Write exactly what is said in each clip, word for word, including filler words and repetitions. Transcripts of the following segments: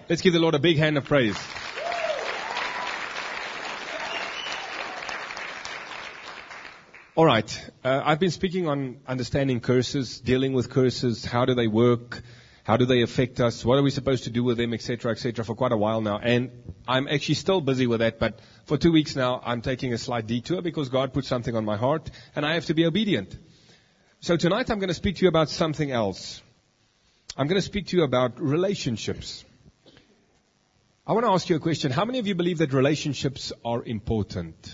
Let's give the Lord a big hand of praise. All right. Uh, I've been speaking on understanding curses, dealing with curses. How do they work? How do they affect us? What are we supposed to do with them, et cetera, et cetera, for quite a while now. And I'm actually still busy with that, but for two weeks now, I'm taking a slight detour because God put something on my heart, and I have to be obedient. So tonight I'm going to speak to you about something else. I'm going to speak to you about relationships. I want to ask you a question. How many of you believe that relationships are important?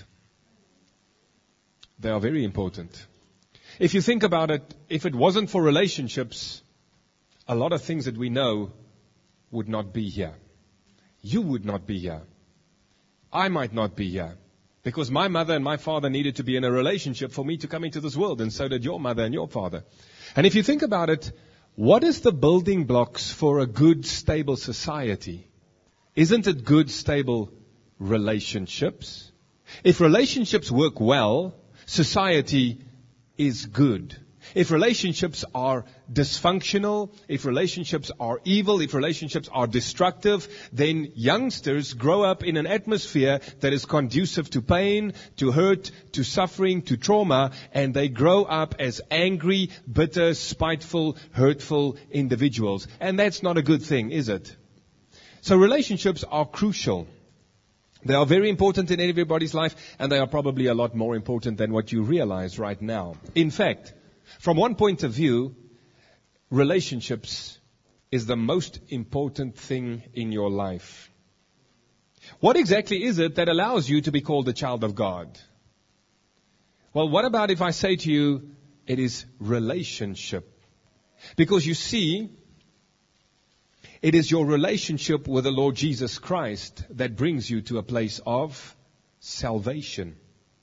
They are very important. If you think about it, if it wasn't for relationships, a lot of things that we know would not be here. You would not be here. I might not be here. Because my mother and my father needed to be in a relationship for me to come into this world, and so did your mother and your father. And if you think about it, what is the building blocks for a good, stable society? Isn't it good, stable relationships? If relationships work well, society is good. If relationships are dysfunctional, if relationships are evil, if relationships are destructive, then youngsters grow up in an atmosphere that is conducive to pain, to hurt, to suffering, to trauma, and they grow up as angry, bitter, spiteful, hurtful individuals. And that's not a good thing, is it? So relationships are crucial. They are very important in everybody's life, and they are probably a lot more important than what you realize right now. In fact, from one point of view, relationships is the most important thing in your life. What exactly is it that allows you to be called a child of God? Well, what about if I say to you, it is relationship? Because you see, it is your relationship with the Lord Jesus Christ that brings you to a place of salvation.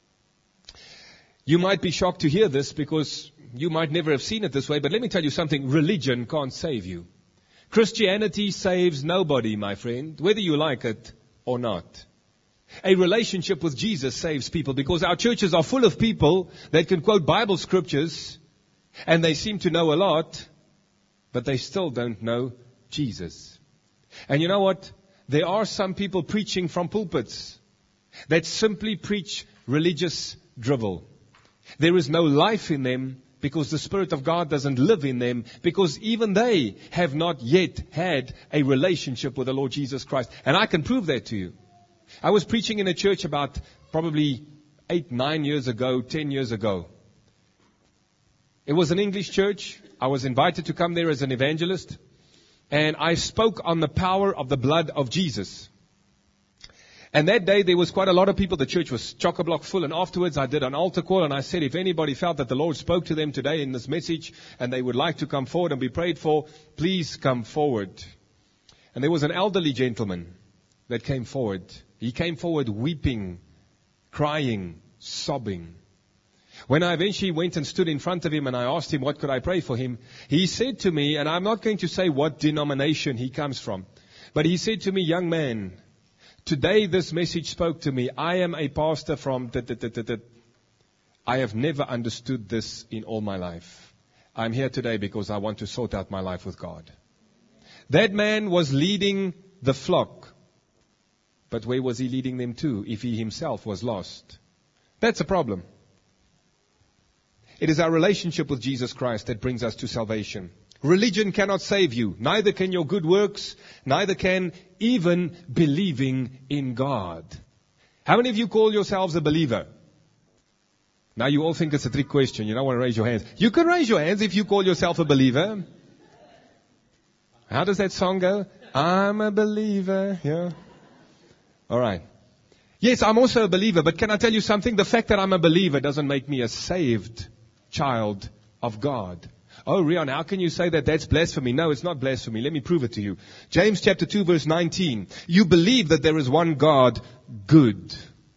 You might be shocked to hear this because you might never have seen it this way, but let me tell you something. Religion can't save you. Christianity saves nobody, my friend, whether you like it or not. A relationship with Jesus saves people, because our churches are full of people that can quote Bible scriptures and they seem to know a lot, but they still don't know Jesus. And you know what? There are some people preaching from pulpits that simply preach religious drivel. There is no life in them because the Spirit of God doesn't live in them, because even they have not yet had a relationship with the Lord Jesus Christ. And I can prove that to you. I was preaching in a church about probably eight, nine years ago, ten years ago. It was an English church. I was invited to come there as an evangelist. And I spoke on the power of the blood of Jesus. And that day there was quite a lot of people. The church was chock-a-block full. And afterwards I did an altar call, and I said, if anybody felt that the Lord spoke to them today in this message and they would like to come forward and be prayed for, please come forward. And there was an elderly gentleman that came forward. He came forward weeping, crying, sobbing. When I eventually went and stood in front of him and I asked him what could I pray for him, he said to me, and I'm not going to say what denomination he comes from, but he said to me, young man, today this message spoke to me. I am a pastor from... I have never understood this in all my life. I'm here today because I want to sort out my life with God. That man was leading the flock. But where was he leading them to if he himself was lost? That's a problem. It is our relationship with Jesus Christ that brings us to salvation. Religion cannot save you. Neither can your good works. Neither can even believing in God. How many of you call yourselves a believer? Now you all think it's a trick question. You don't want to raise your hands. You can raise your hands if you call yourself a believer. How does that song go? I'm a believer. Yeah. All right. Yes, I'm also a believer. But can I tell you something? The fact that I'm a believer doesn't make me a saved child of God. Oh, Rion, how can you say that? That's blasphemy. No, it's not blasphemy. Let me prove it to you. James chapter two, verse nineteen. You believe that there is one God, good.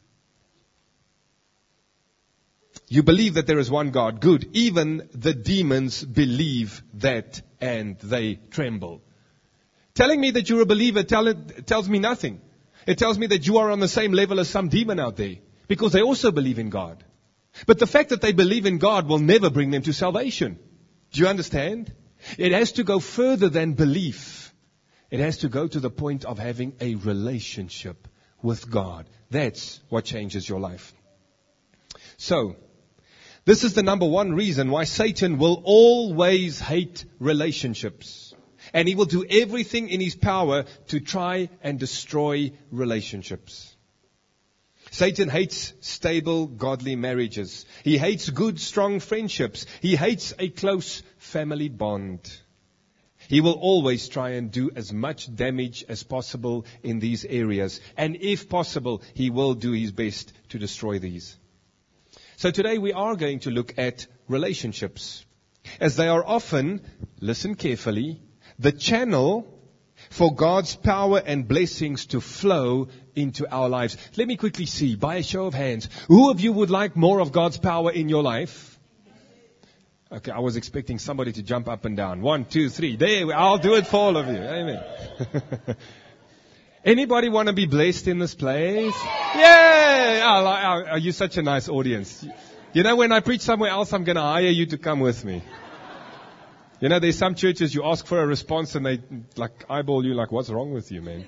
You believe that there is one God, good. Even the demons believe that and they tremble. Telling me that you're a believer tell it, tells me nothing. It tells me that you are on the same level as some demon out there, because they also believe in God. But the fact that they believe in God will never bring them to salvation. Do you understand? It has to go further than belief. It has to go to the point of having a relationship with God. That's what changes your life. So, this is the number one reason why Satan will always hate relationships. And he will do everything in his power to try and destroy relationships. Satan hates stable, godly marriages. He hates good, strong friendships. He hates a close family bond. He will always try and do as much damage as possible in these areas. And if possible, he will do his best to destroy these. So today we are going to look at relationships, as they are often, listen carefully, the channel for God's power and blessings to flow into our lives. Let me quickly see, by a show of hands, who of you would like more of God's power in your life? Okay, I was expecting somebody to jump up and down. One, two, three. There, I'll do it for all of you. Amen. Anybody want to be blessed in this place? Yeah! Oh, you're such a nice audience. You know, when I preach somewhere else, I'm going to hire you to come with me. You know, there's some churches you ask for a response and they like eyeball you like, what's wrong with you, man?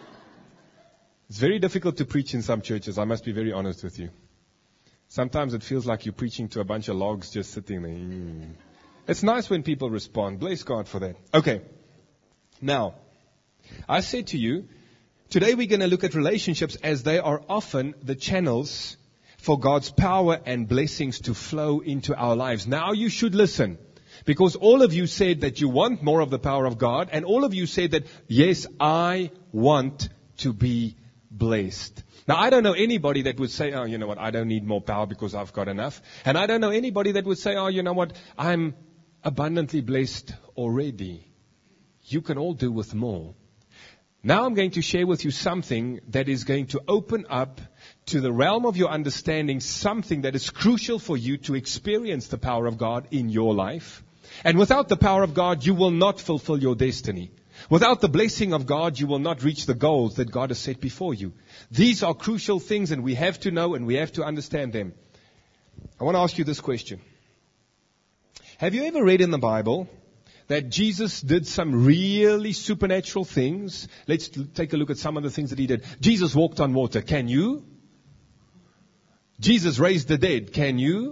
It's very difficult to preach in some churches, I must be very honest with you. Sometimes it feels like you're preaching to a bunch of logs just sitting there. Mm. It's nice when people respond. Bless God for that. Okay. Now, I said to you, today we're going to look at relationships as they are often the channels for God's power and blessings to flow into our lives. Now you should listen. Because all of you said that you want more of the power of God, and all of you said that, yes, I want to be blessed. Now, I don't know anybody that would say, oh, you know what, I don't need more power because I've got enough. And I don't know anybody that would say, oh, you know what, I'm abundantly blessed already. You can all do with more. Now I'm going to share with you something that is going to open up to the realm of your understanding something that is crucial for you to experience the power of God in your life. And without the power of God, you will not fulfill your destiny. Without the blessing of God, you will not reach the goals that God has set before you. These are crucial things, and we have to know and we have to understand them. I want to ask you this question. Have you ever read in the Bible that Jesus did some really supernatural things? Let's take a look at some of the things that he did. Jesus walked on water. Can you? Jesus raised the dead. Can you?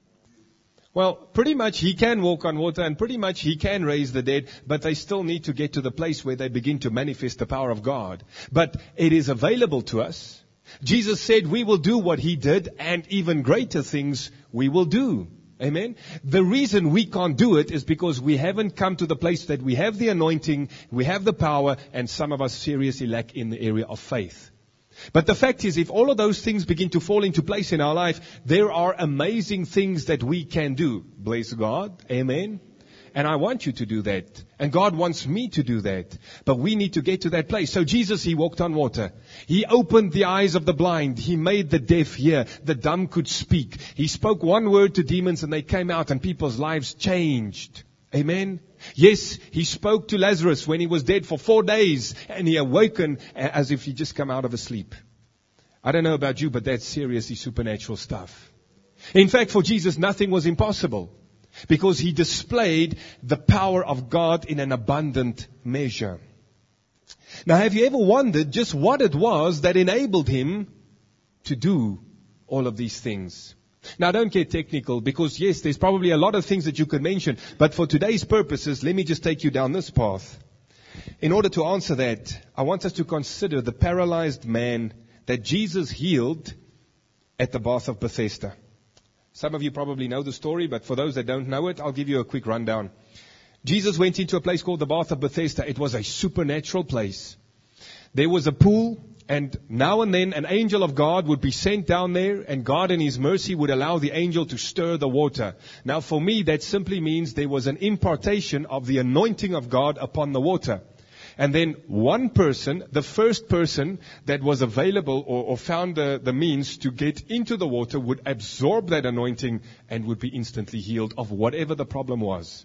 Well, pretty much he can walk on water and pretty much he can raise the dead, but they still need to get to the place where they begin to manifest the power of God. But it is available to us. Jesus said we will do what he did and even greater things we will do. Amen. The reason we can't do it is because we haven't come to the place that we have the anointing, we have the power, and some of us seriously lack in the area of faith. But the fact is, if all of those things begin to fall into place in our life, there are amazing things that we can do. Bless God. Amen. And I want you to do that. And God wants me to do that. But we need to get to that place. So Jesus, he walked on water. He opened the eyes of the blind. He made the deaf hear. The dumb could speak. He spoke one word to demons and they came out and people's lives changed. Amen. Yes, he spoke to Lazarus when he was dead for four days and he awakened as if he just come out of a sleep. I don't know about you, but that's seriously supernatural stuff. In fact, for Jesus, nothing was impossible because he displayed the power of God in an abundant measure. Now, have you ever wondered just what it was that enabled him to do all of these things? Now, don't get technical because, yes, there's probably a lot of things that you could mention. But for today's purposes, let me just take you down this path. In order to answer that, I want us to consider the paralyzed man that Jesus healed at the bath of Bethesda. Some of you probably know the story, but for those that don't know it, I'll give you a quick rundown. Jesus went into a place called the bath of Bethesda. It was a supernatural place. There was a pool. And now and then an angel of God would be sent down there and God in his mercy would allow the angel to stir the water. Now for me that simply means there was an impartation of the anointing of God upon the water. And then one person, the first person that was available or, or found the, the means to get into the water would absorb that anointing and would be instantly healed of whatever the problem was.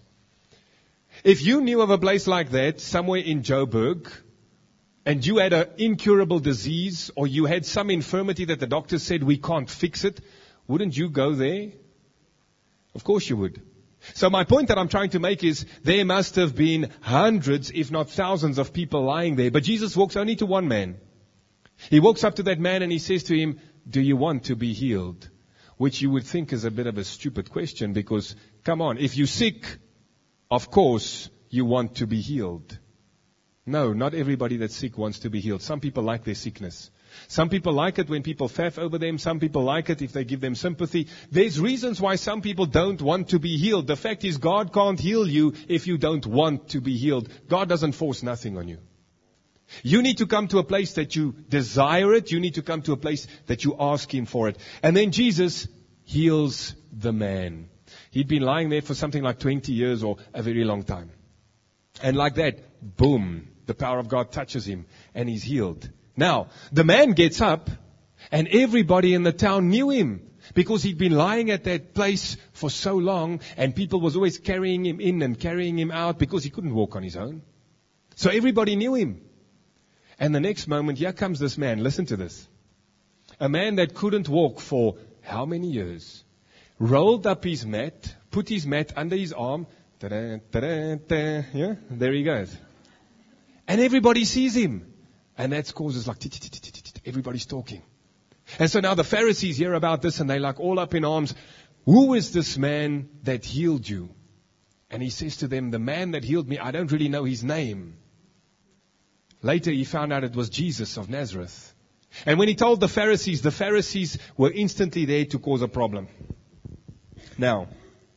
If you knew of a place like that somewhere in Joburg, and you had an incurable disease or you had some infirmity that the doctor said we can't fix it, wouldn't you go there? Of course you would. So my point that I'm trying to make is there must have been hundreds, if not thousands of people lying there. But Jesus walks only to one man. He walks up to that man and he says to him, do you want to be healed? Which you would think is a bit of a stupid question because, come on, if you're sick, of course you want to be healed. No, not everybody that's sick wants to be healed. Some people like their sickness. Some people like it when people faff over them. Some people like it if they give them sympathy. There's reasons why some people don't want to be healed. The fact is God can't heal you if you don't want to be healed. God doesn't force nothing on you. You need to come to a place that you desire it. You need to come to a place that you ask Him for it. And then Jesus heals the man. He'd been lying there for something like twenty years or a very long time. And like that, boom, the power of God touches him and he's healed. Now, the man gets up and everybody in the town knew him because he'd been lying at that place for so long and people was always carrying him in and carrying him out because he couldn't walk on his own. So everybody knew him. And the next moment, here comes this man. Listen to this. A man that couldn't walk for how many years? Rolled up his mat, put his mat under his arm. Ta-da, ta-da, ta, yeah, there he goes. And everybody sees him. And that causes like, everybody's talking. And so now the Pharisees hear about this and they're like all up in arms. Who is this man that healed you? And he says to them, the man that healed me, I don't really know his name. Later he found out it was Jesus of Nazareth. And when he told the Pharisees, the Pharisees were instantly there to cause a problem. Now,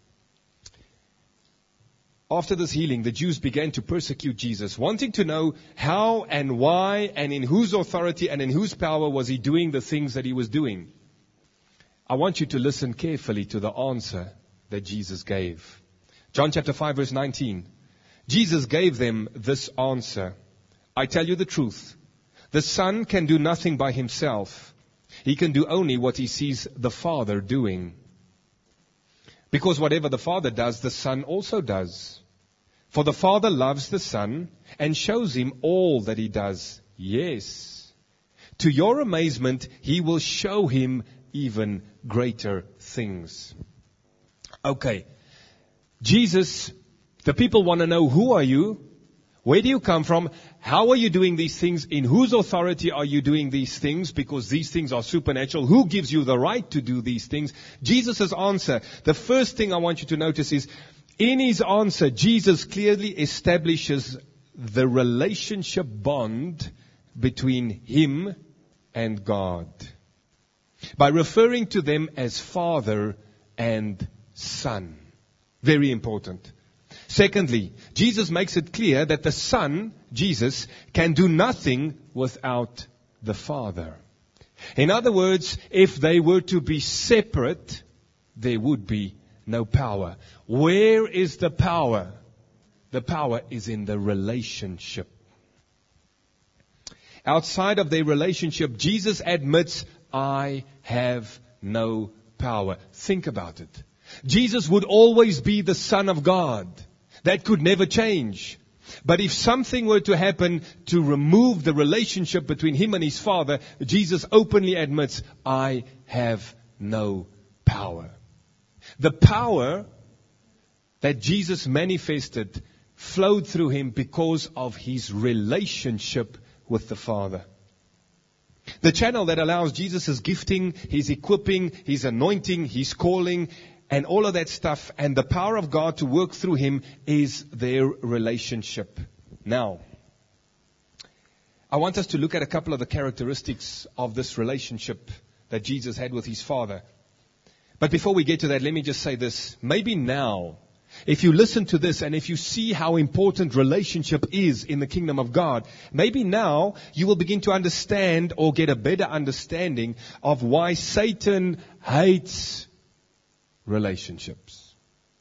after this healing, the Jews began to persecute Jesus, wanting to know how and why and in whose authority and in whose power was he doing the things that he was doing. I want you to listen carefully to the answer that Jesus gave. John chapter five verse nineteen. Jesus gave them this answer. I tell you the truth. The Son can do nothing by himself. He can do only what he sees the Father doing. Because whatever the Father does, the Son also does. For the Father loves the Son and shows him all that he does. Yes. To your amazement, he will show him even greater things. Okay. Jesus, the people want to know, who are you? Where do you come from? How are you doing these things? In whose authority are you doing these things? Because these things are supernatural. Who gives you the right to do these things? Jesus' answer, the first thing I want you to notice is, in his answer, Jesus clearly establishes the relationship bond between him and God by referring to them as Father and Son. Very important. Secondly, Jesus makes it clear that the Son, Jesus, can do nothing without the Father. In other words, if they were to be separate, there would be no power. Where is the power? The power is in the relationship. Outside of their relationship, Jesus admits, I have no power. Think about it. Jesus would always be the Son of God. That could never change. But if something were to happen to remove the relationship between him and his Father, Jesus openly admits, I have no power. The power that Jesus manifested flowed through him because of his relationship with the Father. The channel that allows Jesus' gifting, his equipping, his anointing, his calling, and all of that stuff, and the power of God to work through him is their relationship. Now, I want us to look at a couple of the characteristics of this relationship that Jesus had with his Father. But before we get to that, let me just say this. Maybe now, if you listen to this and if you see how important relationship is in the kingdom of God, maybe now you will begin to understand or get a better understanding of why Satan hates relationships.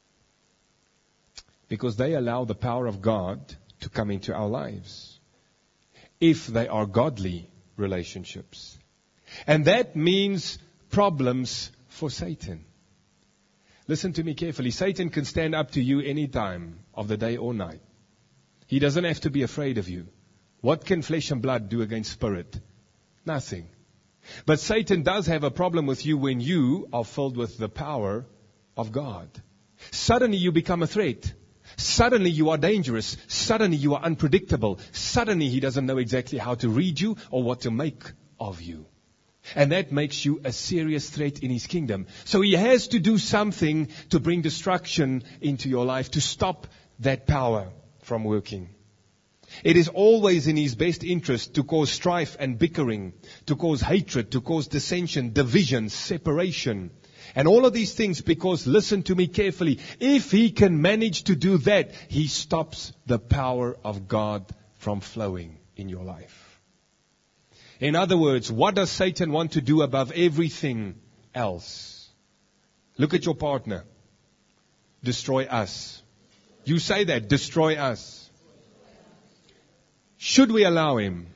Because they allow the power of God to come into our lives. If they are godly relationships. And that means problems for Satan. Listen to me carefully. Satan can stand up to you any time of the day or night. He doesn't have to be afraid of you. What can flesh and blood do against spirit? Nothing. But Satan does have a problem with you when you are filled with the power of God. Suddenly you become a threat. Suddenly you are dangerous. Suddenly you are unpredictable. Suddenly he doesn't know exactly how to read you or what to make of you. And that makes you a serious threat in his kingdom. So he has to do something to bring destruction into your life, to stop that power from working. It is always in his best interest to cause strife and bickering, to cause hatred, to cause dissension, division, separation. And all of these things because, listen to me carefully, if he can manage to do that, he stops the power of God from flowing in your life. In other words, what does Satan want to do above everything else? Look at your partner. Destroy us. You say that, destroy us. Should we allow him?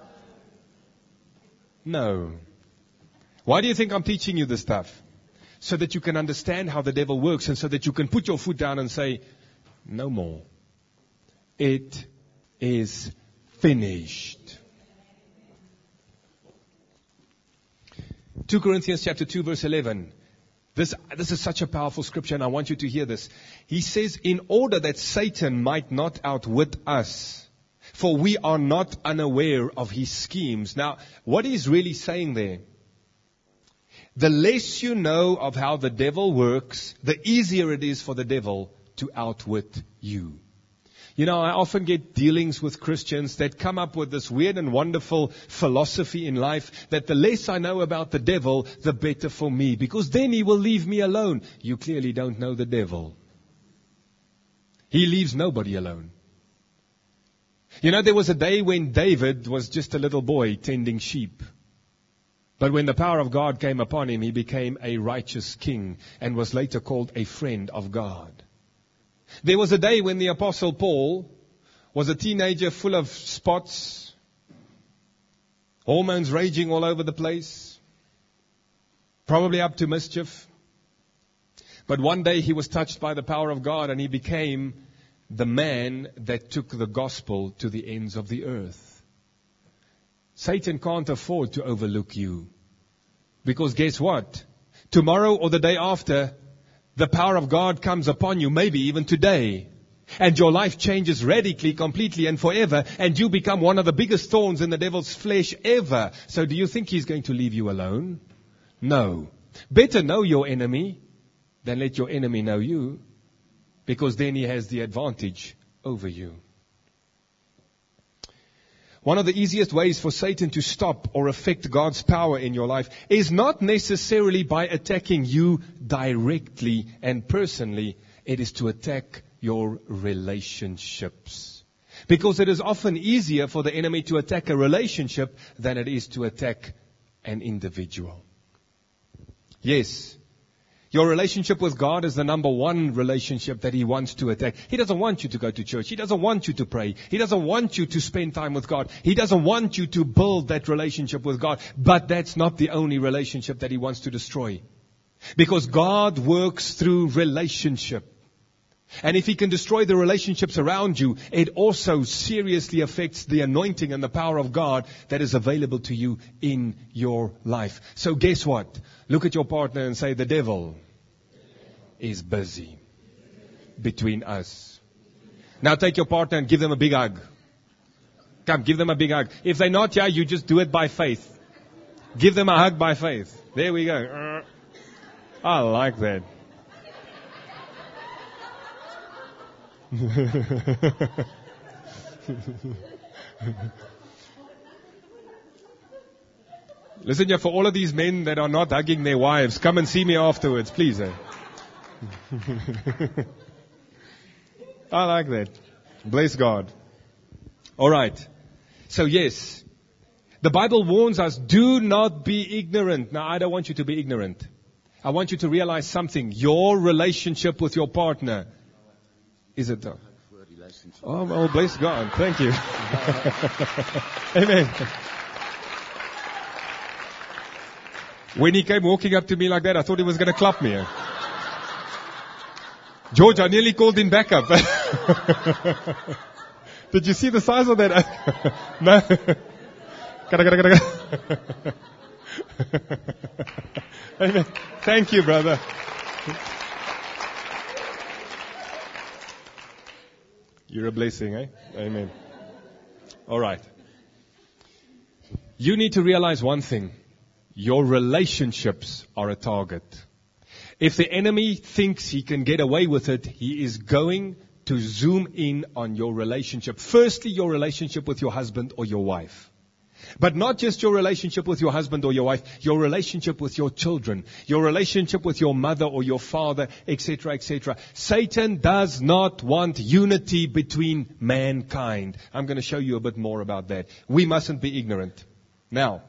No. Why do you think I'm teaching you this stuff? So that you can understand how the devil works and so that you can put your foot down and say, no more. It is finished. Second Corinthians chapter two verse eleven. This, this is such a powerful scripture and I want you to hear this. He says, in order that Satan might not outwit us, for we are not unaware of his schemes. Now, what he's really saying there, the less you know of how the devil works, the easier it is for the devil to outwit you. You know, I often get dealings with Christians that come up with this weird and wonderful philosophy in life that the less I know about the devil, the better for me, because then he will leave me alone. You clearly don't know the devil. He leaves nobody alone. You know, there was a day when David was just a little boy tending sheep. But when the power of God came upon him, he became a righteous king and was later called a friend of God. There was a day when the Apostle Paul was a teenager full of spots, hormones raging all over the place, probably up to mischief. But one day he was touched by the power of God and he became the man that took the gospel to the ends of the earth. Satan can't afford to overlook you. Because guess what? Tomorrow or the day after, the power of God comes upon you, maybe even today. And your life changes radically, completely and forever. And you become one of the biggest thorns in the devil's flesh ever. So do you think he's going to leave you alone? No. Better know your enemy than let your enemy know you. Because then he has the advantage over you. One of the easiest ways for Satan to stop or affect God's power in your life is not necessarily by attacking you directly and personally. It is to attack your relationships. Because it is often easier for the enemy to attack a relationship than it is to attack an individual. Yes. Your relationship with God is the number one relationship that He wants to attack. He doesn't want you to go to church. He doesn't want you to pray. He doesn't want you to spend time with God. He doesn't want you to build that relationship with God. But that's not the only relationship that He wants to destroy. Because God works through relationship. And if He can destroy the relationships around you, it also seriously affects the anointing and the power of God that is available to you in your life. So guess what? Look at your partner and say, the devil is busy between us. Now take your partner and give them a big hug. Come, give them a big hug. If they're not here, you just do it by faith. Give them a hug by faith. There we go. I like that. Listen here, for all of these men that are not hugging their wives, come and see me afterwards, please. Eh? I like that. Bless God. All right. So yes, the Bible warns us, do not be ignorant. Now, I don't want you to be ignorant. I want you to realize something. Your relationship with your partner, is it though? Oh, oh, bless God. Thank you. Amen. When he came walking up to me like that, I thought he was going to clap me. George, I nearly called in backup. Did you see the size of that? No. Amen. Thank you, brother. You're a blessing, eh? Amen. All right. You need to realize one thing. Your relationships are a target. If the enemy thinks he can get away with it, he is going to zoom in on your relationship. Firstly, your relationship with your husband or your wife. But not just your relationship with your husband or your wife, your relationship with your children, your relationship with your mother or your father, et cetera, et cetera. Satan does not want unity between mankind. I'm going to show you a bit more about that. We mustn't be ignorant. Now,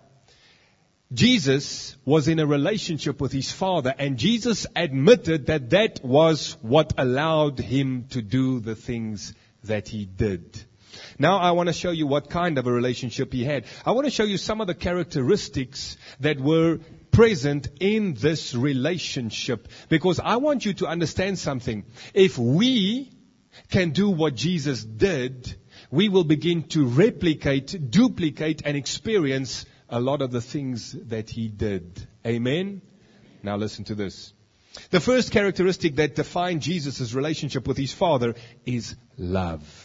Jesus was in a relationship with his Father, and Jesus admitted that that was what allowed him to do the things that he did. Now I want to show you what kind of a relationship he had. I want to show you some of the characteristics that were present in this relationship, because I want you to understand something. If we can do what Jesus did, we will begin to replicate, duplicate, and experience a lot of the things that he did. Amen? Now listen to this. The first characteristic that defined Jesus' relationship with his Father is love.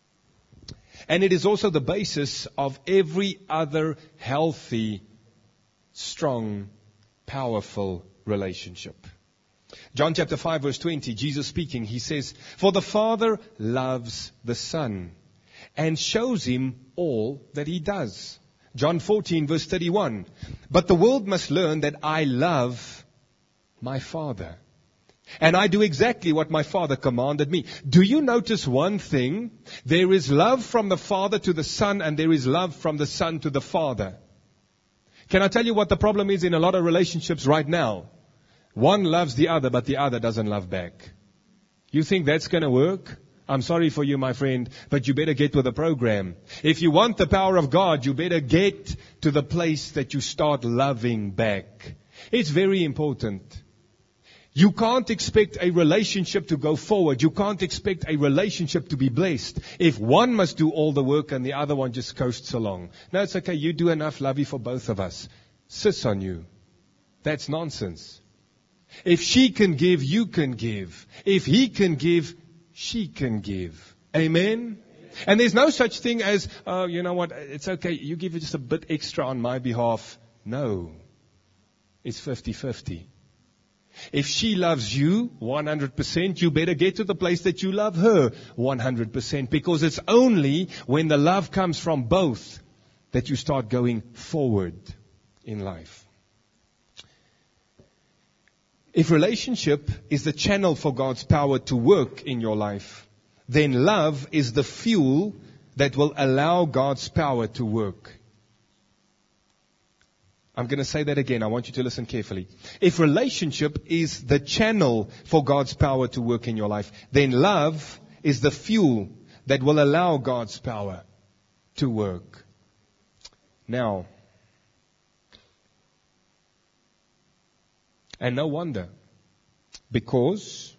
And it is also the basis of every other healthy, strong, powerful relationship. John chapter five verse twenty, Jesus speaking, he says, "For the Father loves the Son and shows him all that he does." John fourteen verse thirty-one, "But the world must learn that I love my Father, and I do exactly what my Father commanded me." Do you notice one thing? There is love from the Father to the Son, and there is love from the Son to the Father. Can I tell you what the problem is in a lot of relationships right now? One loves the other, but the other doesn't love back. You think that's going to work? I'm sorry for you, my friend, but you better get with the program. If you want the power of God, you better get to the place that you start loving back. It's very important. You can't expect a relationship to go forward. You can't expect a relationship to be blessed if one must do all the work and the other one just coasts along. No, it's okay. You do enough, lovey, for both of us. Sits on you. That's nonsense. If she can give, you can give. If he can give, she can give. Amen? And there's no such thing as, oh, you know what, it's okay, you give just a bit extra on my behalf. No. It's fifty-fifty. If she loves you one hundred percent, you better get to the place that you love her one hundred percent. Because it's only when the love comes from both that you start going forward in life. If relationship is the channel for God's power to work in your life, then love is the fuel that will allow God's power to work. I'm going to say that again. I want you to listen carefully. If relationship is the channel for God's power to work in your life, then love is the fuel that will allow God's power to work. Now, and no wonder, because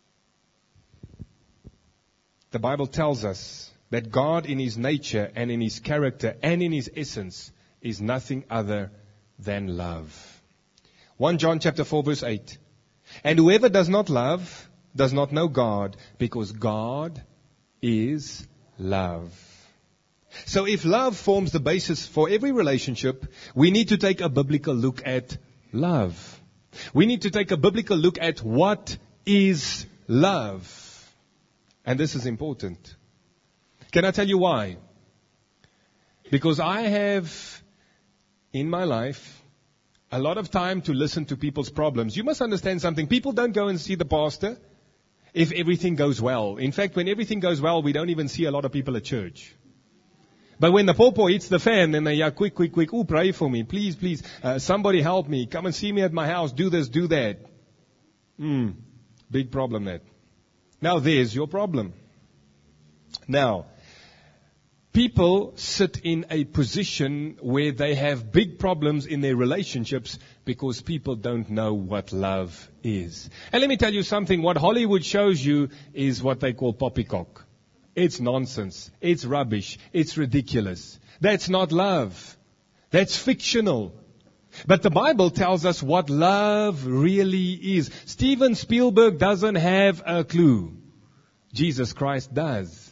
the Bible tells us that God in His nature and in His character and in His essence is nothing other than love. First John chapter four verse eight. "And whoever does not love does not know God, because God is love." So if love forms the basis for every relationship, we need to take a biblical look at love. We need to take a biblical look at what is love. And this is important. Can I tell you why? Because I have, in my life, a lot of time to listen to people's problems. You must understand something. People don't go and see the pastor if everything goes well. In fact, when everything goes well, we don't even see a lot of people at church. But when the popo hits the fan, then they, yeah, quick, quick, quick, oh, pray for me. Please, please, uh, somebody help me. Come and see me at my house. Do this, do that. Hmm, big problem that. Now there's your problem. Now, people sit in a position where they have big problems in their relationships because people don't know what love is. And let me tell you something. What Hollywood shows you is what they call poppycock. It's nonsense. It's rubbish. It's ridiculous. That's not love. That's fictional. But the Bible tells us what love really is. Steven Spielberg doesn't have a clue. Jesus Christ does.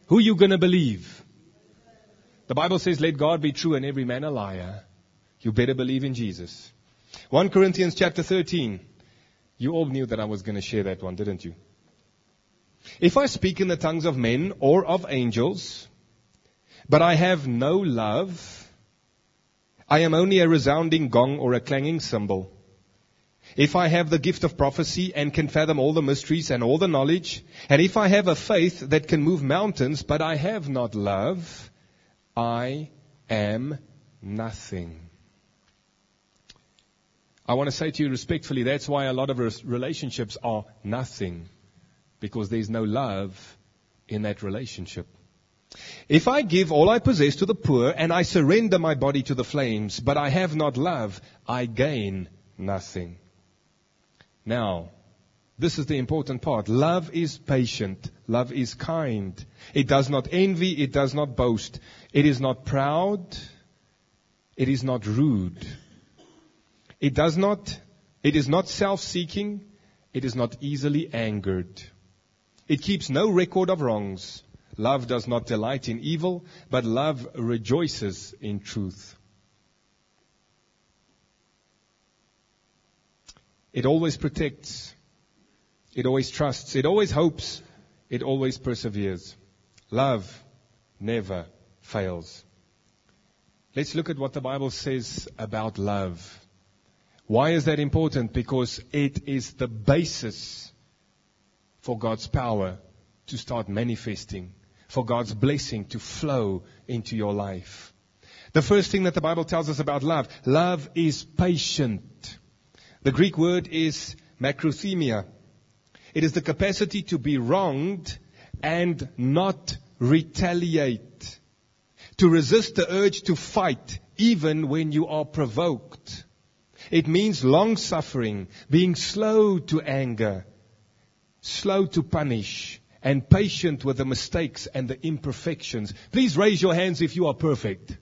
Who you going to believe? The Bible says, let God be true and every man a liar. You better believe in Jesus. First Corinthians chapter thirteen. You all knew that I was going to share that one, didn't you? If I speak in the tongues of men or of angels, but I have no love, I am only a resounding gong or a clanging cymbal. If I have the gift of prophecy and can fathom all the mysteries and all the knowledge, and if I have a faith that can move mountains, but I have not love, I am nothing. I want to say to you respectfully, that's why a lot of relationships are nothing. Because there's no love in that relationship. If I give all I possess to the poor and I surrender my body to the flames, but I have not love, I gain nothing. Now, this is the important part. Love is patient. Love is kind. It does not envy. It does not boast. It is not proud. It is not rude. It does not, it is not self-seeking. It is not easily angered. It keeps no record of wrongs. Love does not delight in evil, but love rejoices in truth. It always protects. It always trusts. It always hopes. It always perseveres. Love never fails. Let's look at what the Bible says about love. Why is that important? Because it is the basis for God's power to start manifesting, for God's blessing to flow into your life. The first thing that the Bible tells us about love, love is patient. The Greek word is makrothemia. It is the capacity to be wronged and not retaliate. To resist the urge to fight even when you are provoked. It means long-suffering, being slow to anger, slow to punish, and patient with the mistakes and the imperfections. Please raise your hands if you are perfect.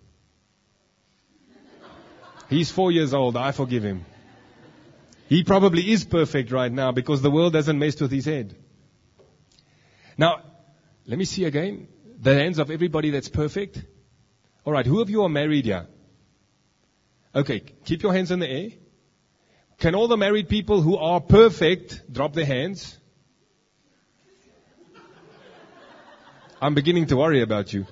He's four years old. I forgive him. He probably is perfect right now because the world hasn't messed with his head. Now, let me see again. The hands of everybody that's perfect. All right, who of you are married here? Okay, keep your hands in the air. Can all the married people who are perfect drop their hands? I'm beginning to worry about you.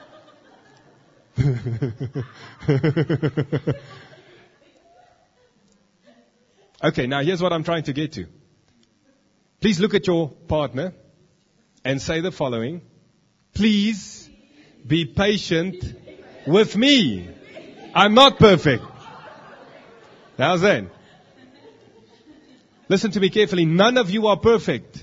Okay, now here's what I'm trying to get to. Please look at your partner and say the following. Please be patient with me. I'm not perfect. How's that? Listen to me carefully. None of you are perfect.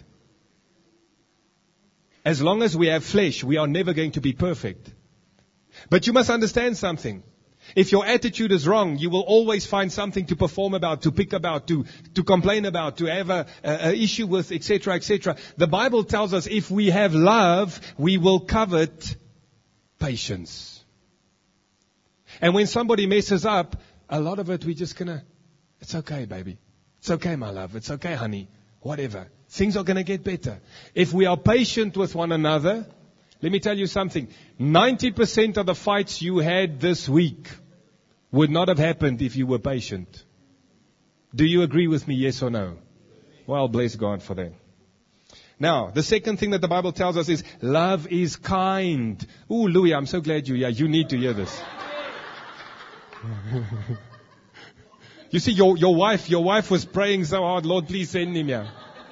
As long as we have flesh, we are never going to be perfect. But you must understand something. If your attitude is wrong, you will always find something to perform about, to pick about, to, to complain about, to have a, a, a issue with, et cetera, et cetera. The Bible tells us if we have love, we will covet patience. And when somebody messes up, a lot of it we're just gonna, it's okay, baby. It's okay, my love. It's okay, honey. Whatever. Things are gonna get better. If we are patient with one another, let me tell you something. ninety percent of the fights you had this week would not have happened if you were patient. Do you agree with me, yes or no? Well, bless God for that. Now, the second thing that the Bible tells us is love is kind. Ooh, Louis, I'm so glad you're here. You need to hear this. You see, your, your wife, your wife was praying so hard, Lord, please send him here.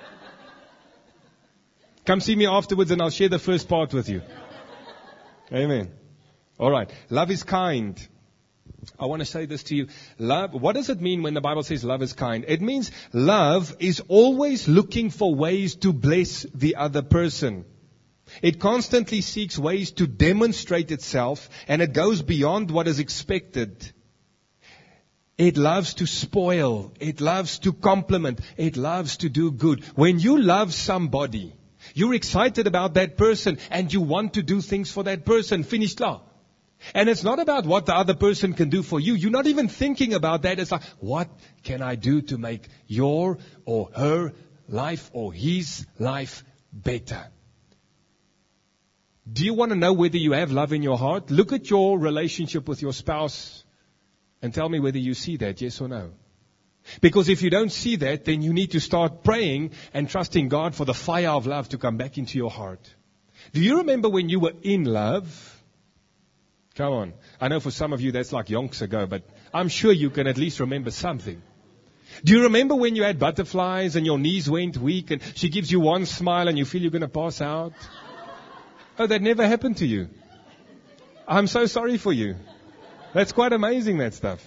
Come see me afterwards and I'll share the first part with you. Amen. All right. Love is kind. I want to say this to you. Love, what does it mean when the Bible says love is kind? It means love is always looking for ways to bless the other person. It constantly seeks ways to demonstrate itself, and it goes beyond what is expected. It loves to spoil. It loves to compliment. It loves to do good. When you love somebody, you're excited about that person and you want to do things for that person. Finished law. And it's not about what the other person can do for you. You're not even thinking about that. It's like, what can I do to make your or her life or his life better? Do you want to know whether you have love in your heart? Look at your relationship with your spouse and tell me whether you see that, yes or no. Because if you don't see that, then you need to start praying and trusting God for the fire of love to come back into your heart. Do you remember when you were in love? Come on. I know for some of you that's like yonks ago, but I'm sure you can at least remember something. Do you remember when you had butterflies and your knees went weak and she gives you one smile and you feel you're going to pass out? Oh, that never happened to you. I'm so sorry for you. That's quite amazing, that stuff.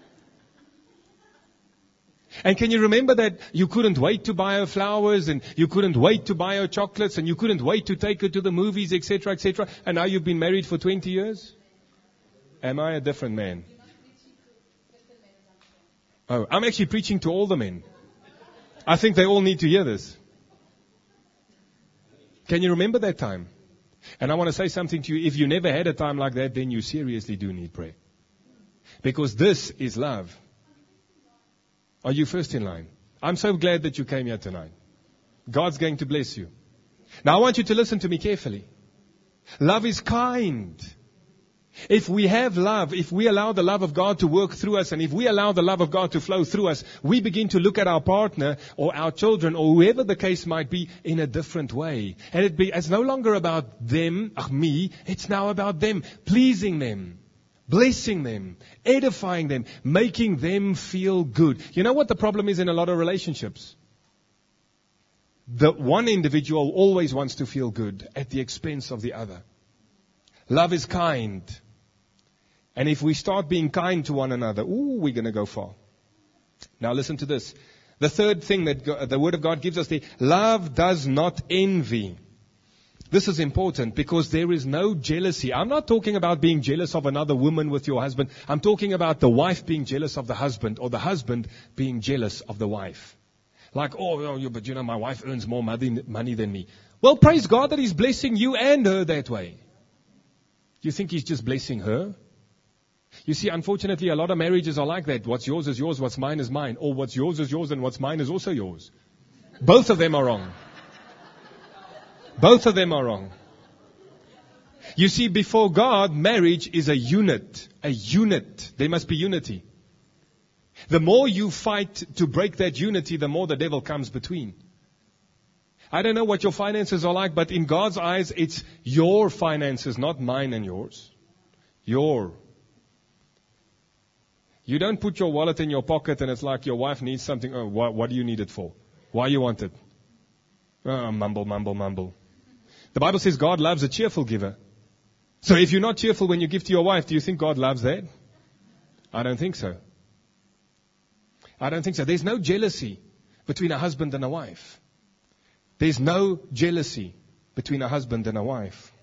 And can you remember that you couldn't wait to buy her flowers and you couldn't wait to buy her chocolates and you couldn't wait to take her to the movies, et cetera, et cetera. And now you've been married for twenty years? Am I a different man? Oh, I'm actually preaching to all the men. I think they all need to hear this. Can you remember that time? And I want to say something to you. If you never had a time like that, then you seriously do need prayer. Because this is love. Are you first in line? I'm so glad that you came here tonight. God's going to bless you. Now I want you to listen to me carefully. Love is kind. If we have love, if we allow the love of God to work through us, and if we allow the love of God to flow through us, we begin to look at our partner or our children or whoever the case might be in a different way. And it be, it's no longer about them, ach, me, it's now about them, pleasing them, blessing them, edifying them, making them feel good. You know what the problem is in a lot of relationships? The one individual always wants to feel good at the expense of the other. Love is kind. And if we start being kind to one another, ooh, we're going to go far. Now listen to this. The third thing that God, the Word of God gives us there, love does not envy. This is important because there is no jealousy. I'm not talking about being jealous of another woman with your husband. I'm talking about the wife being jealous of the husband or the husband being jealous of the wife. Like, oh, but you know, my wife earns more money than me. Well, praise God that He's blessing you and her that way. Do you think He's just blessing her? You see, unfortunately, a lot of marriages are like that. What's yours is yours, what's mine is mine. Or what's yours is yours and what's mine is also yours. Both of them are wrong. Both of them are wrong. You see, before God, marriage is a unit. A unit. There must be unity. The more you fight to break that unity, the more the devil comes between. I don't know what your finances are like, but in God's eyes, it's your finances, not mine and yours. Your. You don't put your wallet in your pocket and it's like your wife needs something. Oh, what, what do you need it for? Why you want it? Oh, mumble, mumble, mumble. The Bible says God loves a cheerful giver. So if you're not cheerful when you give to your wife, do you think God loves that? I don't think so. I don't think so. There's no jealousy between a husband and a wife. There's no jealousy between a husband and a wife.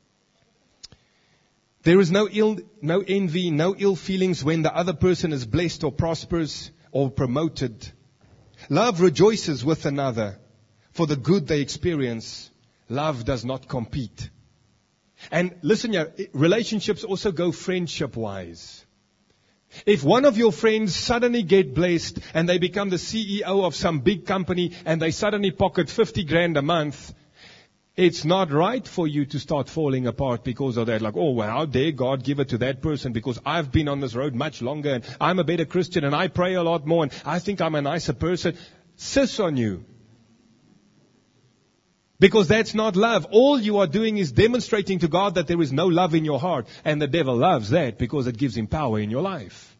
There is no ill, no envy, no ill feelings when the other person is blessed or prosperous or promoted. Love rejoices with another for the good they experience. Love does not compete. And listen here, relationships also go friendship-wise. If one of your friends suddenly get blessed and they become the C E O of some big company and they suddenly pocket fifty grand a month, it's not right for you to start falling apart because of that. Like, oh, well, how dare God give it to that person because I've been on this road much longer and I'm a better Christian and I pray a lot more and I think I'm a nicer person. Sis on you. Because that's not love. All you are doing is demonstrating to God that there is no love in your heart. And the devil loves that because it gives him power in your life.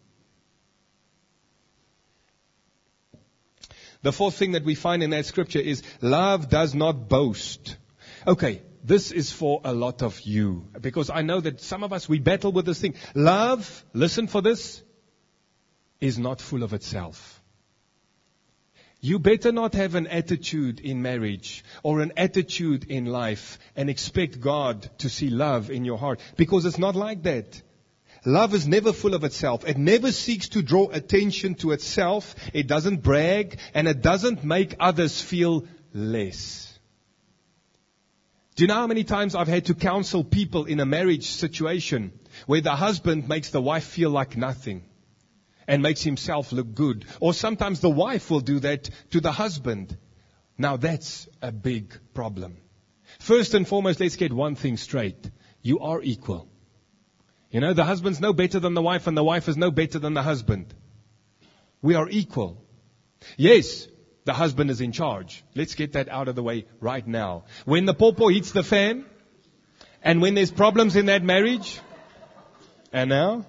The fourth thing that we find in that scripture is love does not boast. Okay, this is for a lot of you. Because I know that some of us, we battle with this thing. Love, listen for this, is not full of itself. You better not have an attitude in marriage or an attitude in life and expect God to see love in your heart. Because it's not like that. Love is never full of itself. It never seeks to draw attention to itself. It doesn't brag and it doesn't make others feel less. Do you know how many times I've had to counsel people in a marriage situation where the husband makes the wife feel like nothing? And makes himself look good. Or sometimes the wife will do that to the husband. Now that's a big problem. First and foremost, let's get one thing straight. You are equal. You know, the husband's no better than the wife, and the wife is no better than the husband. We are equal. Yes, the husband is in charge. Let's get that out of the way right now. When the pawpaw hits the fan, and when there's problems in that marriage, and now,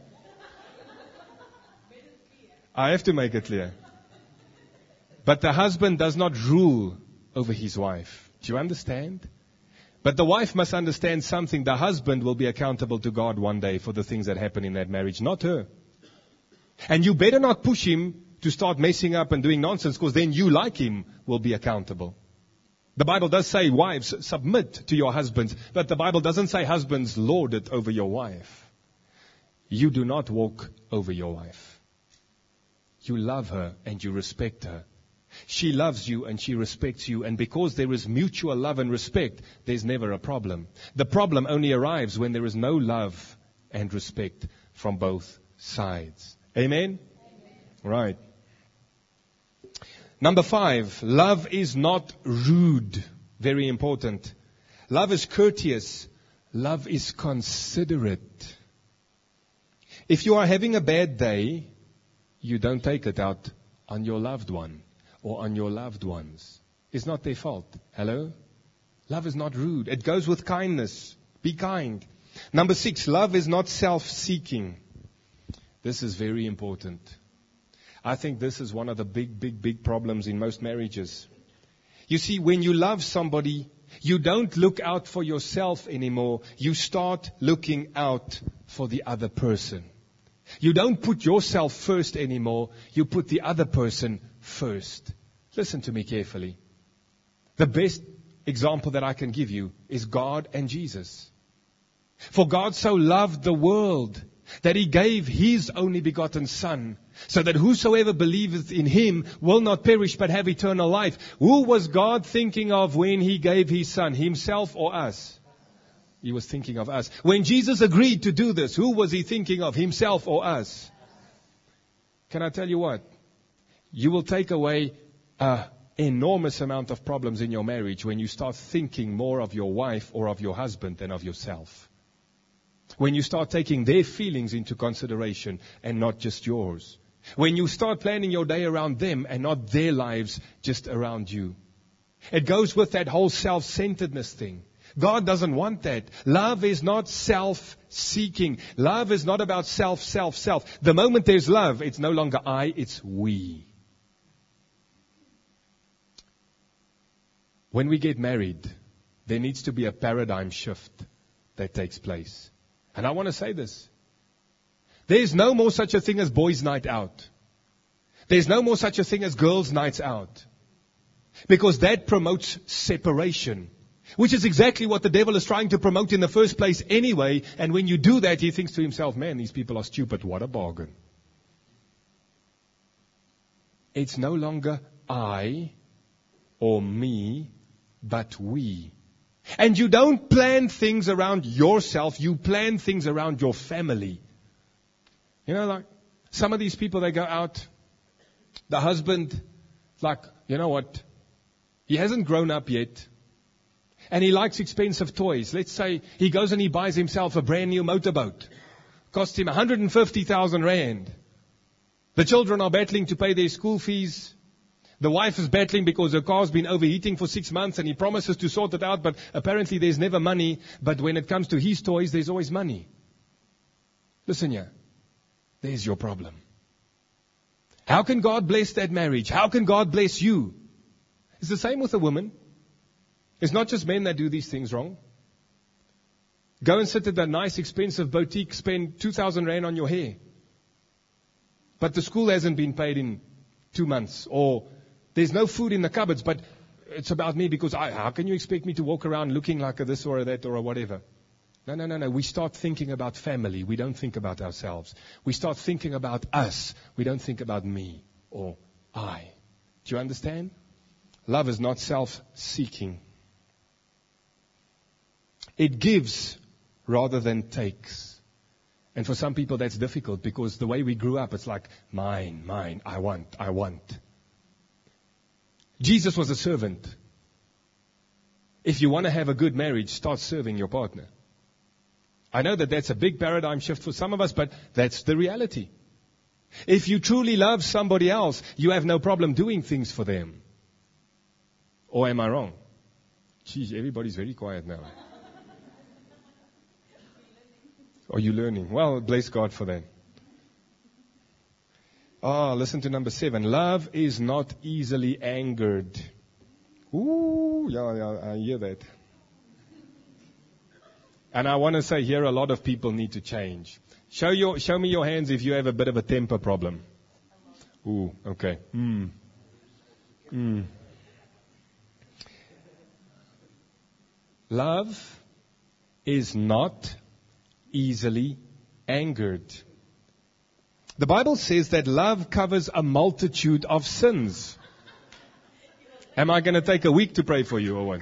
I have to make it clear. But the husband does not rule over his wife. Do you understand? But the wife must understand something. The husband will be accountable to God one day for the things that happen in that marriage, not her. And you better not push him to start messing up and doing nonsense, because then you, like him, will be accountable. The Bible does say, wives, submit to your husbands. But the Bible doesn't say, husbands, lord it over your wife. You do not walk over your wife. You love her and you respect her. She loves you and she respects you. And because there is mutual love and respect, there's never a problem. The problem only arrives when there is no love and respect from both sides. Amen? Amen. Right. Number five, love is not rude. Very important. Love is courteous. Love is considerate. If you are having a bad day, you don't take it out on your loved one or on your loved ones. It's not their fault. Hello? Love is not rude. It goes with kindness. Be kind. Number six, love is not self-seeking. This is very important. I think this is one of the big, big, big problems in most marriages. You see, when you love somebody, you don't look out for yourself anymore. You start looking out for the other person. You don't put yourself first anymore. You put the other person first. Listen to me carefully. The best example that I can give you is God and Jesus. For God so loved the world that He gave His only begotten Son, so that whosoever believeth in Him will not perish but have eternal life. Who was God thinking of when He gave His Son? Himself or us? He was thinking of us. When Jesus agreed to do this, who was He thinking of? Himself or us? Can I tell you what? You will take away an enormous amount of problems in your marriage when you start thinking more of your wife or of your husband than of yourself. When you start taking their feelings into consideration and not just yours. When you start planning your day around them and not their lives just around you. It goes with that whole self-centeredness thing. God doesn't want that. Love is not self-seeking. Love is not about self, self, self. The moment there's love, it's no longer I, it's we. When we get married, there needs to be a paradigm shift that takes place. And I want to say this. There's no more such a thing as boys' night out. There's no more such a thing as girls' nights out. Because that promotes separation. Which is exactly what the devil is trying to promote in the first place anyway. And when you do that, he thinks to himself, man, these people are stupid. What a bargain. It's no longer I or me, but we. And you don't plan things around yourself. You plan things around your family. You know, like some of these people, they go out. The husband, like, you know what? He hasn't grown up yet. And he likes expensive toys. Let's say he goes and he buys himself a brand new motorboat. Costs him one hundred fifty thousand rand. The children are battling to pay their school fees. The wife is battling because her car's been overheating for six months and he promises to sort it out, but apparently there's never money. But when it comes to his toys, there's always money. Listen here. There's your problem. How can God bless that marriage? How can God bless you? It's the same with a woman. It's not just men that do these things wrong. Go and sit at that nice expensive boutique, spend two thousand rand on your hair. But the school hasn't been paid in two months. Or there's no food in the cupboards, but it's about me because I, how can you expect me to walk around looking like a this or a that or a whatever? No, no, no, no. We start thinking about family. We don't think about ourselves. We start thinking about us. We don't think about me or I. Do you understand? Love is not self-seeking. It gives rather than takes. And for some people that's difficult because the way we grew up, it's like, mine, mine, I want, I want. Jesus was a servant. If you want to have a good marriage, start serving your partner. I know that that's a big paradigm shift for some of us, but that's the reality. If you truly love somebody else, you have no problem doing things for them. Or am I wrong? Geez, everybody's very quiet now. Are you learning? Well, bless God for that. Ah, listen to number seven. Love is not easily angered. Ooh, yeah, yeah, I hear that. And I want to say here, a lot of people need to change. Show your, show me your hands if you have a bit of a temper problem. Ooh, okay. Hmm. Hmm. Love is not easily angered. The Bible says that love covers a multitude of sins. Am I going to take a week to pray for you or what?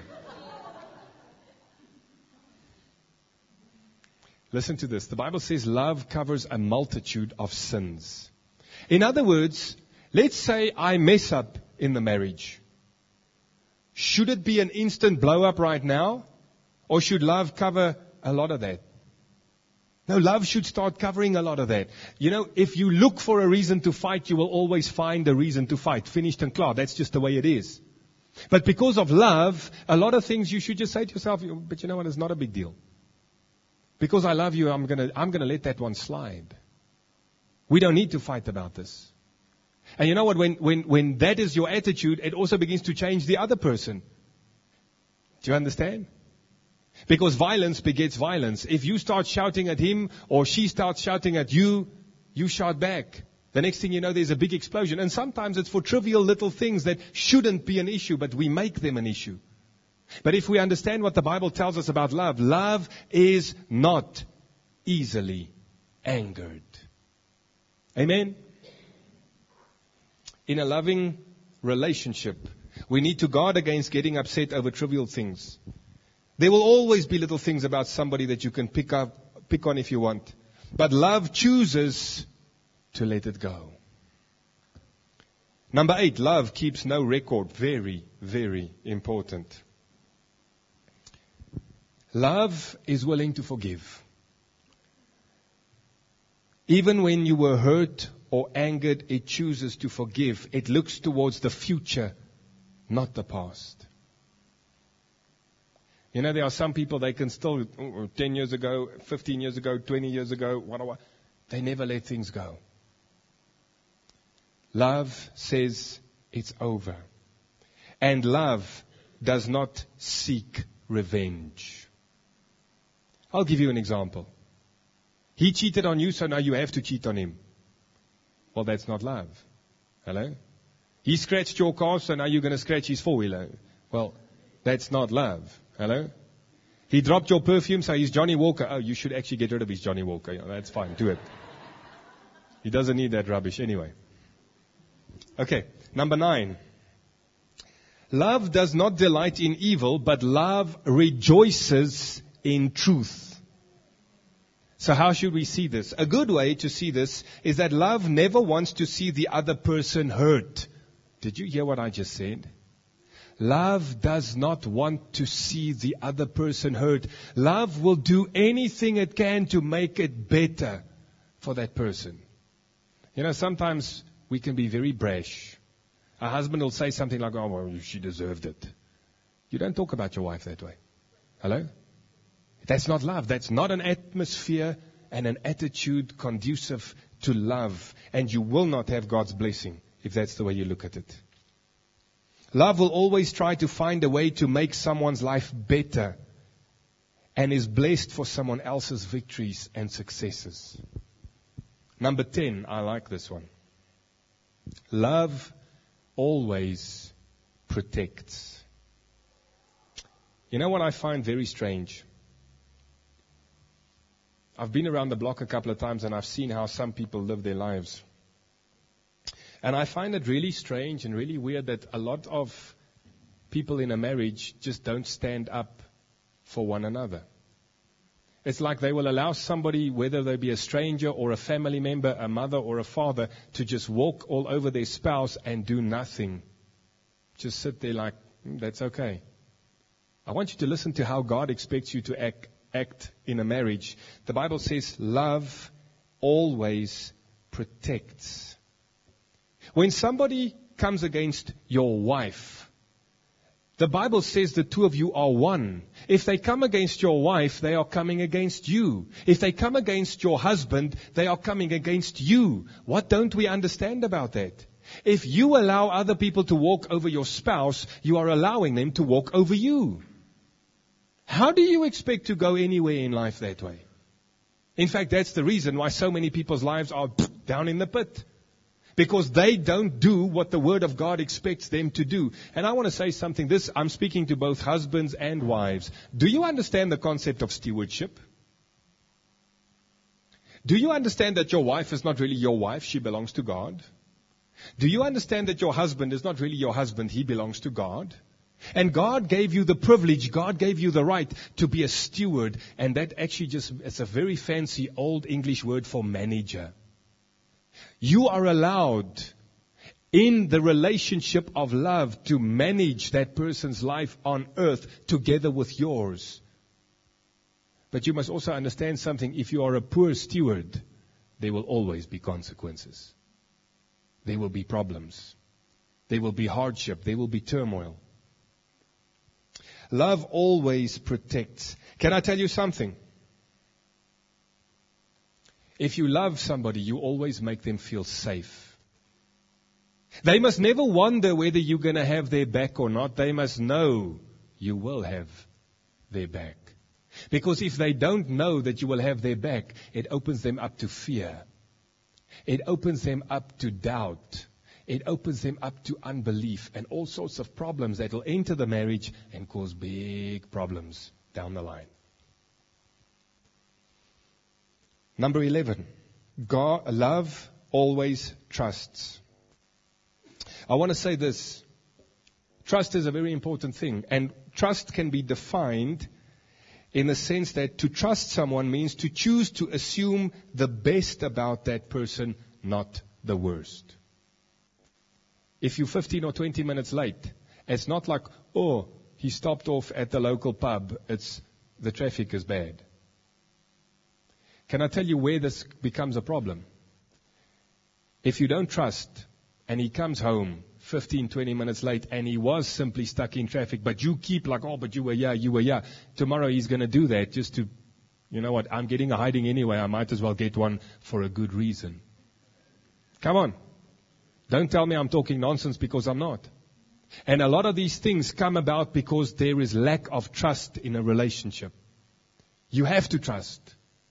Listen to this. The Bible says love covers a multitude of sins. In other words, let's say I mess up in the marriage. Should it be an instant blow up right now? Or should love cover a lot of that? No, love should start covering a lot of that. You know, if you look for a reason to fight, you will always find a reason to fight. Finished and clear. That's just the way it is. But because of love, a lot of things you should just say to yourself, but you know what, it's not a big deal. Because I love you, I'm gonna, I'm gonna let that one slide. We don't need to fight about this. And you know what, when, when, when that is your attitude, it also begins to change the other person. Do you understand? Because violence begets violence. If you start shouting at him or she starts shouting at you, you shout back. The next thing you know, there's a big explosion. And sometimes it's for trivial little things that shouldn't be an issue, but we make them an issue. But if we understand what the Bible tells us about love, love is not easily angered. Amen? In a loving relationship, we need to guard against getting upset over trivial things. There will always be little things about somebody that you can pick up, pick on if you want. But love chooses to let it go. Number eight, love keeps no record. Very, very important. Love is willing to forgive. Even when you were hurt or angered, it chooses to forgive. It looks towards the future, not the past. You know, there are some people, they can still, oh, ten years ago, fifteen years ago, twenty years ago, what, what, they never let things go. Love says it's over. And love does not seek revenge. I'll give you an example. He cheated on you, so now you have to cheat on him. Well, that's not love. Hello? He scratched your car, so now you're going to scratch his four-wheeler. Well, that's not love. Hello? He dropped your perfume, so he's Johnny Walker. Oh, you should actually get rid of his Johnny Walker. Yeah, that's fine. Do it. He doesn't need that rubbish anyway. Okay, number nine. Love does not delight in evil, but love rejoices in truth. So how should we see this? A good way to see this is that love never wants to see the other person hurt. Did you hear what I just said? Love does not want to see the other person hurt. Love will do anything it can to make it better for that person. You know, sometimes we can be very brash. A husband will say something like, oh, well, she deserved it. You don't talk about your wife that way. Hello? That's not love. That's not an atmosphere and an attitude conducive to love. And you will not have God's blessing if that's the way you look at it. Love will always try to find a way to make someone's life better and is blessed for someone else's victories and successes. Number ten, I like this one. Love always protects. You know what I find very strange? I've been around the block a couple of times and I've seen how some people live their lives. And I find it really strange and really weird that a lot of people in a marriage just don't stand up for one another. It's like they will allow somebody, whether they be a stranger or a family member, a mother or a father, to just walk all over their spouse and do nothing. Just sit there like, mm, that's okay. I want you to listen to how God expects you to act, act in a marriage. The Bible says love always protects. When somebody comes against your wife, the Bible says the two of you are one. If they come against your wife, they are coming against you. If they come against your husband, they are coming against you. What don't we understand about that? If you allow other people to walk over your spouse, you are allowing them to walk over you. How do you expect to go anywhere in life that way? In fact, that's the reason why so many people's lives are down in the pit. Because they don't do what the Word of God expects them to do. And I want to say something. This, I'm speaking to both husbands and wives. Do you understand the concept of stewardship? Do you understand that your wife is not really your wife? She belongs to God. Do you understand that your husband is not really your husband? He belongs to God. And God gave you the privilege, God gave you the right to be a steward. And that actually just, it's a very fancy old English word for manager. You are allowed in the relationship of love to manage that person's life on earth together with yours. But you must also understand something. If you are a poor steward, there will always be consequences. There will be problems. There will be hardship. There will be turmoil. Love always protects. Can I tell you something? If you love somebody, you always make them feel safe. They must never wonder whether you're going to have their back or not. They must know you will have their back. Because if they don't know that you will have their back, it opens them up to fear. It opens them up to doubt. It opens them up to unbelief and all sorts of problems that will enter the marriage and cause big problems down the line. Number eleven, God, love always trusts. I want to say this. Trust is a very important thing. And trust can be defined in the sense that to trust someone means to choose to assume the best about that person, not the worst. If you're fifteen or twenty minutes late, it's not like, oh, he stopped off at the local pub. It's the traffic is bad. Can I tell you where this becomes a problem? If you don't trust and he comes home fifteen, twenty minutes late and he was simply stuck in traffic, but you keep like, oh, but you were here, you were here. Tomorrow he's going to do that just to, you know what, I'm getting a hiding anyway. I might as well get one for a good reason. Come on. Don't tell me I'm talking nonsense because I'm not. And a lot of these things come about because there is lack of trust in a relationship. You have to trust.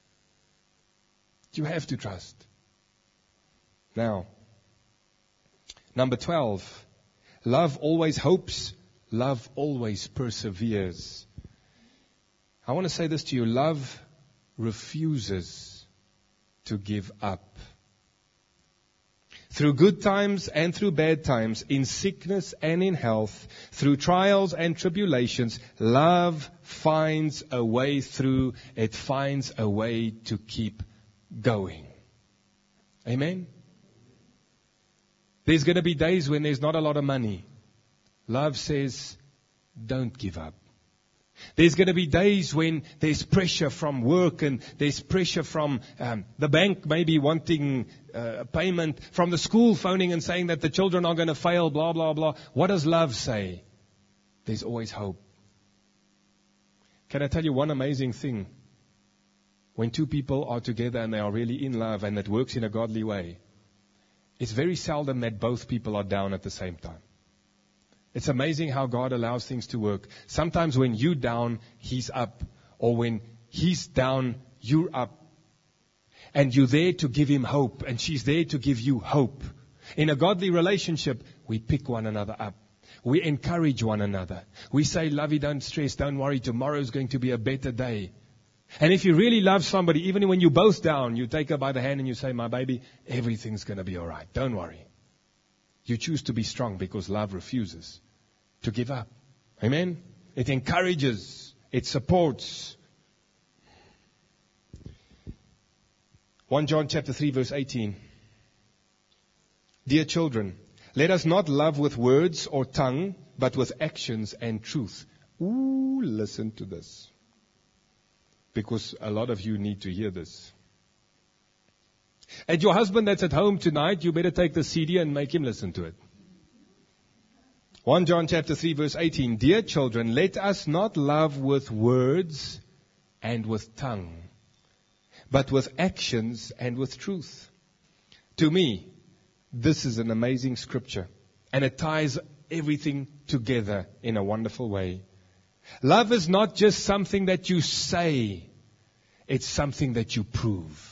You have to trust. Now, number twelve, love always hopes, love always perseveres. I want to say this to you. Love refuses to give up. Through good times and through bad times, in sickness and in health, through trials and tribulations, love finds a way through. It finds a way to keep going. Amen? There's going to be days when there's not a lot of money. Love says, don't give up. There's going to be days when there's pressure from work and there's pressure from um, the bank maybe wanting uh, payment, from the school phoning and saying that the children are going to fail, blah, blah, blah. What does love say? There's always hope. Can I tell you one amazing thing? When two people are together and they are really in love and it works in a godly way, it's very seldom that both people are down at the same time. It's amazing how God allows things to work. Sometimes when you're down, He's up. Or when He's down, you're up. And you're there to give Him hope. And she's there to give you hope. In a godly relationship, we pick one another up. We encourage one another. We say, Lovey, don't stress, don't worry, tomorrow's going to be a better day. And if you really love somebody, even when you're both down, you take her by the hand and you say, my baby, everything's going to be all right. Don't worry. You choose to be strong because love refuses to give up. Amen? It encourages. It supports. First John chapter three verse eighteen. Dear children, let us not love with words or tongue, but with actions and truth. Ooh, listen to this. Because a lot of you need to hear this. And your husband that's at home tonight, you better take the C D and make him listen to it. First John chapter three verse eighteen. Dear children, let us not love with words and with tongue, but with actions and with truth. To me, this is an amazing scripture, and it ties everything together in a wonderful way. Love is not just something that you say, it's something that you prove.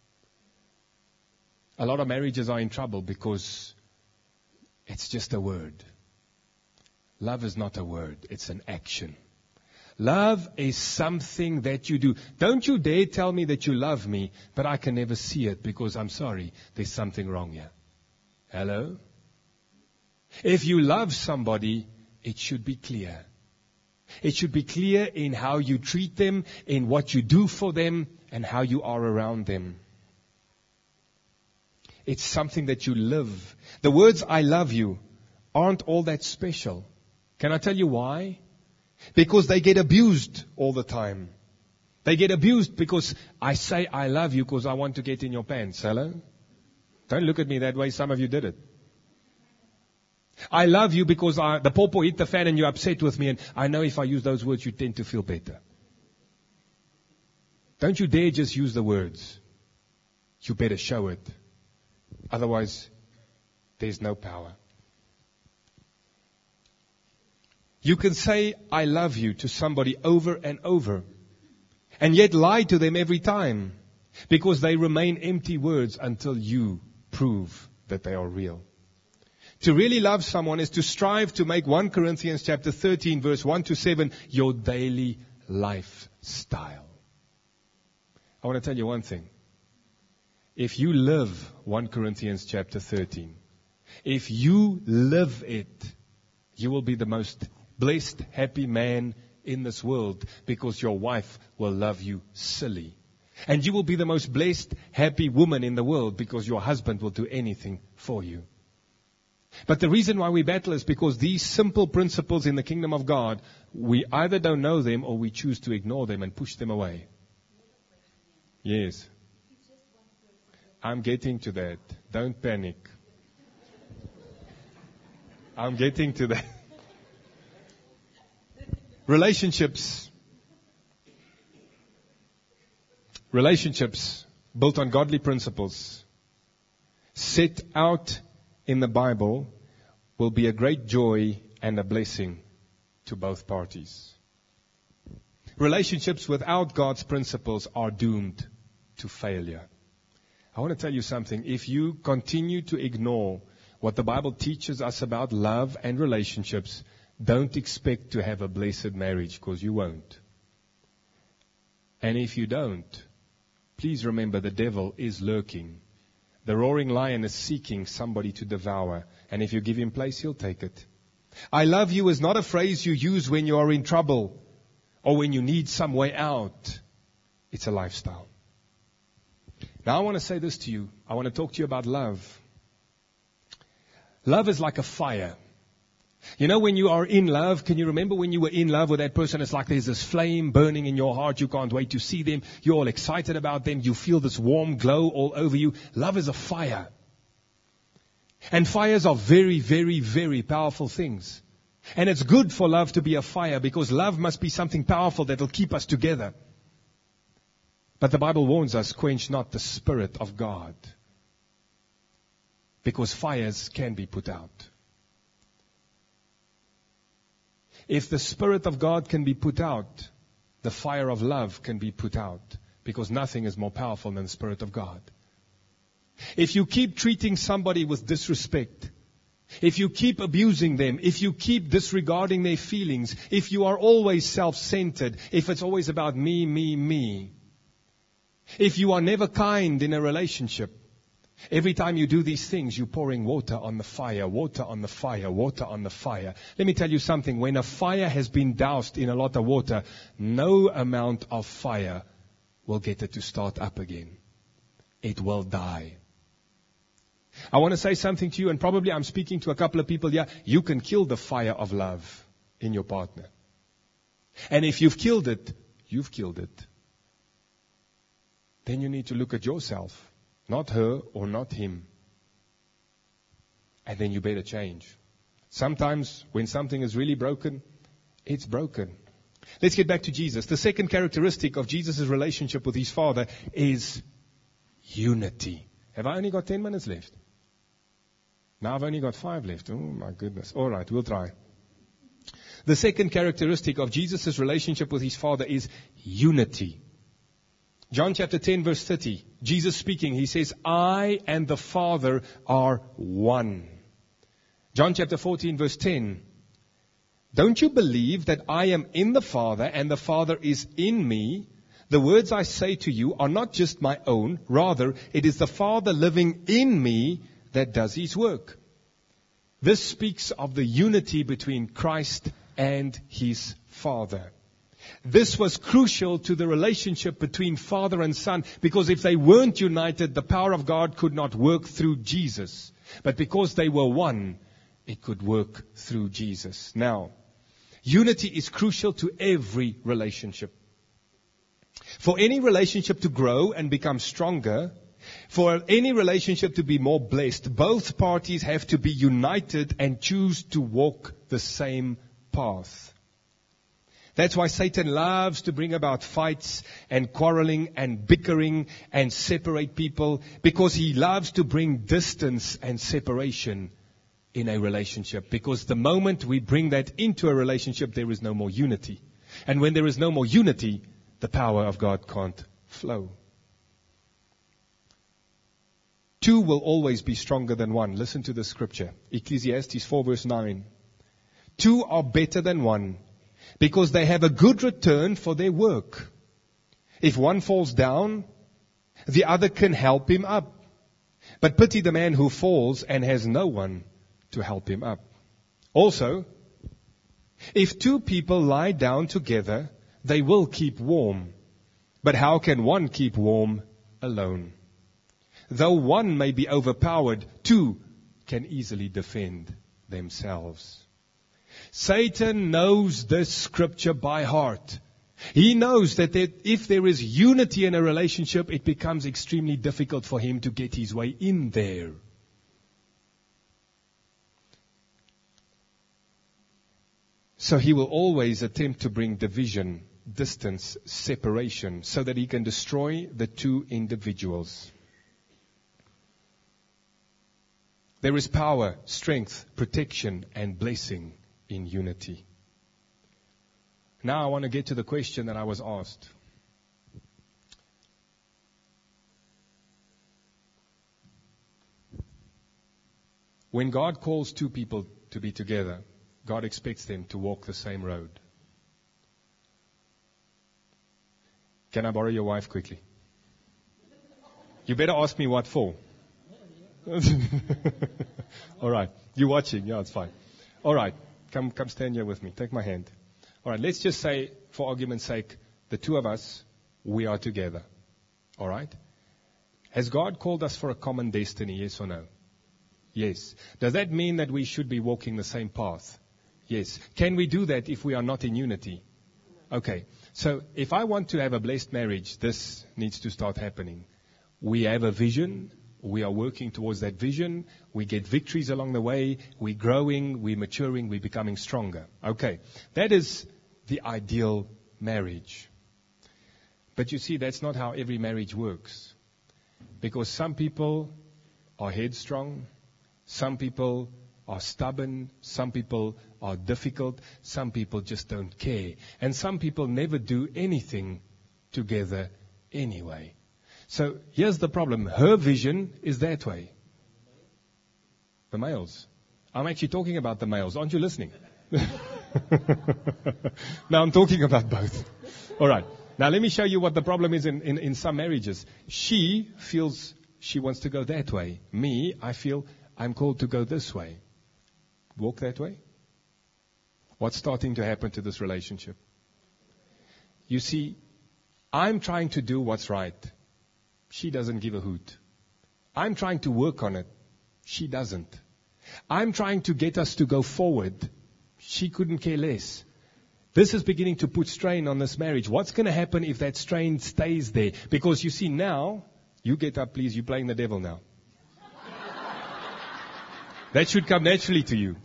A lot of marriages are in trouble because it's just a word. Love is not a word, it's an action. Love is something that you do. Don't you dare tell me that you love me, but I can never see it because I'm sorry, there's something wrong here. Hello? If you love somebody, it should be clear. It should be clear in how you treat them, in what you do for them, and how you are around them. It's something that you live. The words I love you aren't all that special. Can I tell you why? Because they get abused all the time. They get abused because I say I love you because I want to get in your pants. Hello? Don't look at me that way. Some of you did it. I love you because I, the pawpaw hit the fan and you're upset with me, and I know if I use those words you tend to feel better. Don't you dare just use the words. You better show it. Otherwise, there's no power. You can say, I love you to somebody over and over, and yet lie to them every time, because they remain empty words until you prove that they are real. To really love someone is to strive to make First Corinthians chapter thirteen, verse one to seven, your daily lifestyle. I want to tell you one thing. If you live First Corinthians chapter thirteen, if you live it, you will be the most blessed, happy man in this world, because your wife will love you silly. And you will be the most blessed, happy woman in the world, because your husband will do anything for you. But the reason why we battle is because these simple principles in the kingdom of God, we either don't know them or we choose to ignore them and push them away. Yes. I'm getting to that. Don't panic. I'm getting to that. Relationships. Relationships built on godly principles, set out in the Bible, will be a great joy and a blessing to both parties. Relationships without God's principles are doomed to failure. I want to tell you something. If you continue to ignore what the Bible teaches us about love and relationships, don't expect to have a blessed marriage, because you won't. And if you don't, please remember the devil is lurking. The roaring lion is seeking somebody to devour. And if you give him place, he'll take it. I love you is not a phrase you use when you are in trouble or when you need some way out. It's a lifestyle. Now I want to say this to you. I want to talk to you about love. Love is like a fire. You know, when you are in love, can you remember when you were in love with that person? It's like there's this flame burning in your heart. You can't wait to see them. You're all excited about them. You feel this warm glow all over you. Love is a fire. And fires are very, very, very powerful things. And it's good for love to be a fire, because love must be something powerful that will keep us together. But the Bible warns us, quench not the Spirit of God, because fires can be put out. If the Spirit of God can be put out, the fire of love can be put out, because nothing is more powerful than the Spirit of God. If you keep treating somebody with disrespect, if you keep abusing them, if you keep disregarding their feelings, if you are always self-centered, if it's always about me, me, me, if you are never kind in a relationship, every time you do these things, you're pouring water on the fire, water on the fire, water on the fire. Let me tell you something. When a fire has been doused in a lot of water, no amount of fire will get it to start up again. It will die. I want to say something to you, and probably I'm speaking to a couple of people here. You can kill the fire of love in your partner. And if you've killed it, you've killed it. Then you need to look at yourself, not her or not him. And then you better change. Sometimes when something is really broken, it's broken. Let's get back to Jesus. The second characteristic of Jesus' relationship with his Father is unity. Have I only got ten minutes left? Now I've only got five left. Oh my goodness. All right, we'll try. The second characteristic of Jesus' relationship with his Father is unity. John chapter ten verse thirty, Jesus speaking, he says, I and the Father are one. John chapter fourteen verse ten, don't you believe that I am in the Father and the Father is in me? The words I say to you are not just my own, rather it is the Father living in me that does his work. This speaks of the unity between Christ and his Father. This was crucial to the relationship between Father and Son, because if they weren't united, the power of God could not work through Jesus. But because they were one, it could work through Jesus. Now, unity is crucial to every relationship. For any relationship to grow and become stronger, for any relationship to be more blessed, both parties have to be united and choose to walk the same path. That's why Satan loves to bring about fights and quarreling and bickering and separate people, because he loves to bring distance and separation in a relationship. Because the moment we bring that into a relationship, there is no more unity. And when there is no more unity, the power of God can't flow. Two will always be stronger than one. Listen to the scripture. Ecclesiastes four verse nine. Two are better than one, because they have a good return for their work. If one falls down, the other can help him up. But pity the man who falls and has no one to help him up. Also, if two people lie down together, they will keep warm. But how can one keep warm alone? Though one may be overpowered, two can easily defend themselves. Satan knows this scripture by heart. He knows that if there is unity in a relationship, it becomes extremely difficult for him to get his way in there. So he will always attempt to bring division, distance, separation, so that he can destroy the two individuals. There is power, strength, protection, and blessing in unity. Now I want to get to the question that I was asked. When God calls two people to be together, God expects them to walk the same road. Can I borrow your wife quickly? You better ask me what for. All right. You're watching. Yeah, it's fine. All right. Come, come stand here with me. Take my hand. All right. Let's just say, for argument's sake, the two of us, we are together. All right. Has God called us for a common destiny? Yes or no? Yes. Does that mean that we should be walking the same path? Yes. Can we do that if we are not in unity? Okay. So if I want to have a blessed marriage, this needs to start happening. We have a vision. We are working towards that vision. We get victories along the way. We're growing. We're maturing. We're becoming stronger. Okay. That is the ideal marriage. But you see, that's not how every marriage works. Because some people are headstrong. Some people are stubborn. Some people are difficult. Some people just don't care. And some people never do anything together anyway. So here's the problem. Her vision is that way. The males. I'm actually talking about the males. Aren't you listening? Now I'm talking about both. All right. Now let me show you what the problem is in, in, in some marriages. She feels she wants to go that way. Me, I feel I'm called to go this way. Walk that way. What's starting to happen to this relationship? You see, I'm trying to do what's right. She doesn't give a hoot. I'm trying to work on it. She doesn't. I'm trying to get us to go forward. She couldn't care less. This is beginning to put strain on this marriage. What's going to happen if that strain stays there? Because you see now, you get up, please, you're playing the devil now. That should come naturally to you.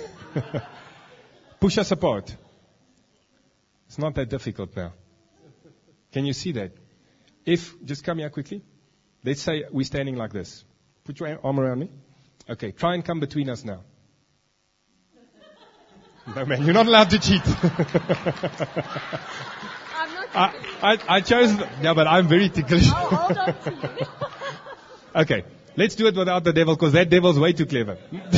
Push us apart. It's not that difficult now. Can you see that? If, just come here quickly. Let's say we're standing like this. Put your arm around me. Okay, try and come between us now. No, man, you're not allowed to cheat. I'm not I, I, I chose, yeah, but I'm very ticklish. I'll hold on to you. Okay, let's do it without the devil, because that devil's way too clever.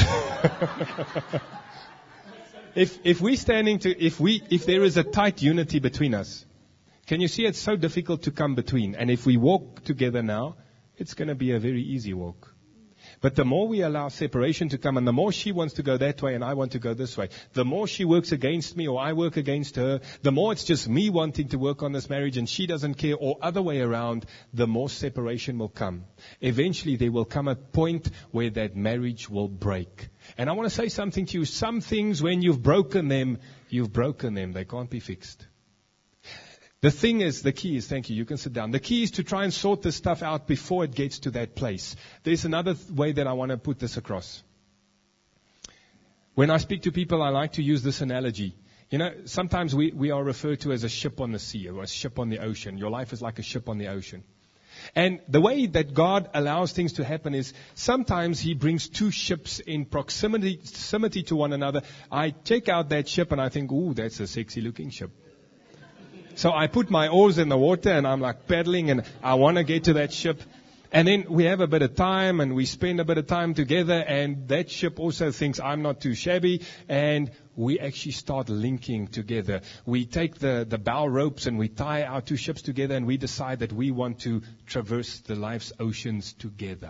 if, if we're standing to, if we, if there is a tight unity between us, can you see it's so difficult to come between? And if we walk together now, it's going to be a very easy walk. But the more we allow separation to come, and the more she wants to go that way and I want to go this way, the more she works against me or I work against her, the more it's just me wanting to work on this marriage and she doesn't care, or other way around, the more separation will come. Eventually there will come a point where that marriage will break. And I want to say something to you. Some things, when you've broken them, you've broken them. They can't be fixed. The thing is, the key is, thank you, you can sit down. The key is to try and sort this stuff out before it gets to that place. There's another th- way that I want to put this across. When I speak to people, I like to use this analogy. You know, sometimes we, we are referred to as a ship on the sea or a ship on the ocean. Your life is like a ship on the ocean. And the way that God allows things to happen is sometimes He brings two ships in proximity, proximity to one another. I check out that ship and I think, ooh, that's a sexy looking ship. So I put my oars in the water and I'm like paddling and I want to get to that ship. And then we have a bit of time and we spend a bit of time together, and that ship also thinks I'm not too shabby, and we actually start linking together. We take the, the bow ropes and we tie our two ships together and we decide that we want to traverse the life's oceans together.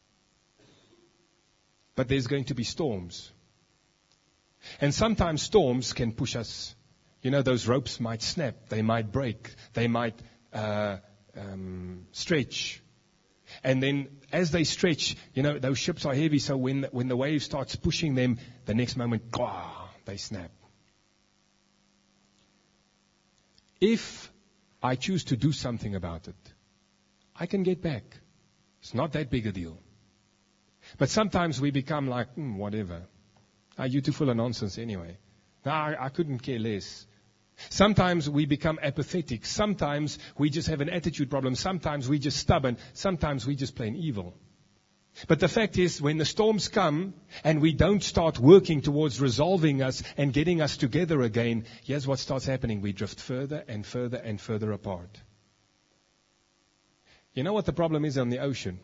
But there's going to be storms. And sometimes storms can push us. You know, those ropes might snap, they might break, they might uh, um, stretch. And then as they stretch, you know, those ships are heavy, so when, when the wave starts pushing them, the next moment, gah, they snap. If I choose to do something about it, I can get back. It's not that big a deal. But sometimes we become like, mm, whatever. Are you too full of nonsense anyway? No, I, I couldn't care less. Sometimes we become apathetic. Sometimes we just have an attitude problem. Sometimes we just stubborn. Sometimes we just plain evil. But the fact is, when the storms come and we don't start working towards resolving us and getting us together again, here's what starts happening. We drift further and further and further apart. You know what the problem is on the ocean?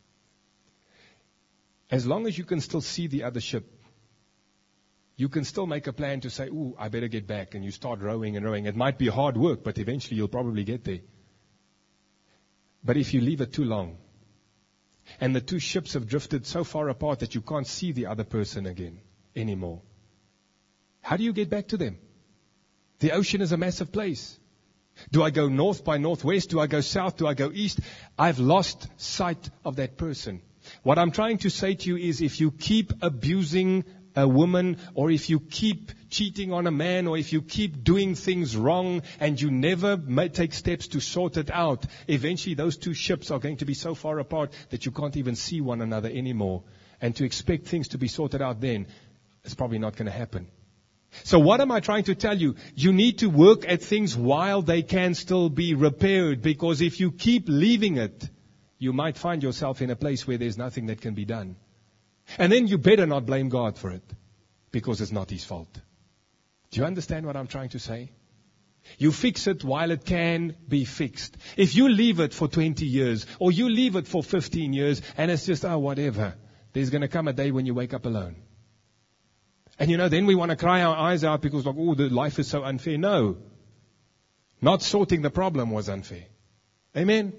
As long as you can still see the other ship, you can still make a plan to say, ooh, I better get back. And you start rowing and rowing. It might be hard work, but eventually you'll probably get there. But if you leave it too long, and the two ships have drifted so far apart that you can't see the other person again anymore, how do you get back to them? The ocean is a massive place. Do I go north by northwest? Do I go south? Do I go east? I've lost sight of that person. What I'm trying to say to you is, if you keep abusing a woman, or if you keep cheating on a man, or if you keep doing things wrong and you never may take steps to sort it out, eventually those two ships are going to be so far apart that you can't even see one another anymore. And to expect things to be sorted out then, it's probably not going to happen. So what am I trying to tell you? You need to work at things while they can still be repaired, because if you keep leaving it, you might find yourself in a place where there's nothing that can be done. And then you better not blame God for it, because it's not His fault. Do you understand what I'm trying to say? You fix it while it can be fixed. If you leave it for twenty years, or you leave it for fifteen years, and it's just, oh, whatever, there's going to come a day when you wake up alone. And you know, then we want to cry our eyes out because, like, oh, the life is so unfair. No. Not sorting the problem was unfair. Amen?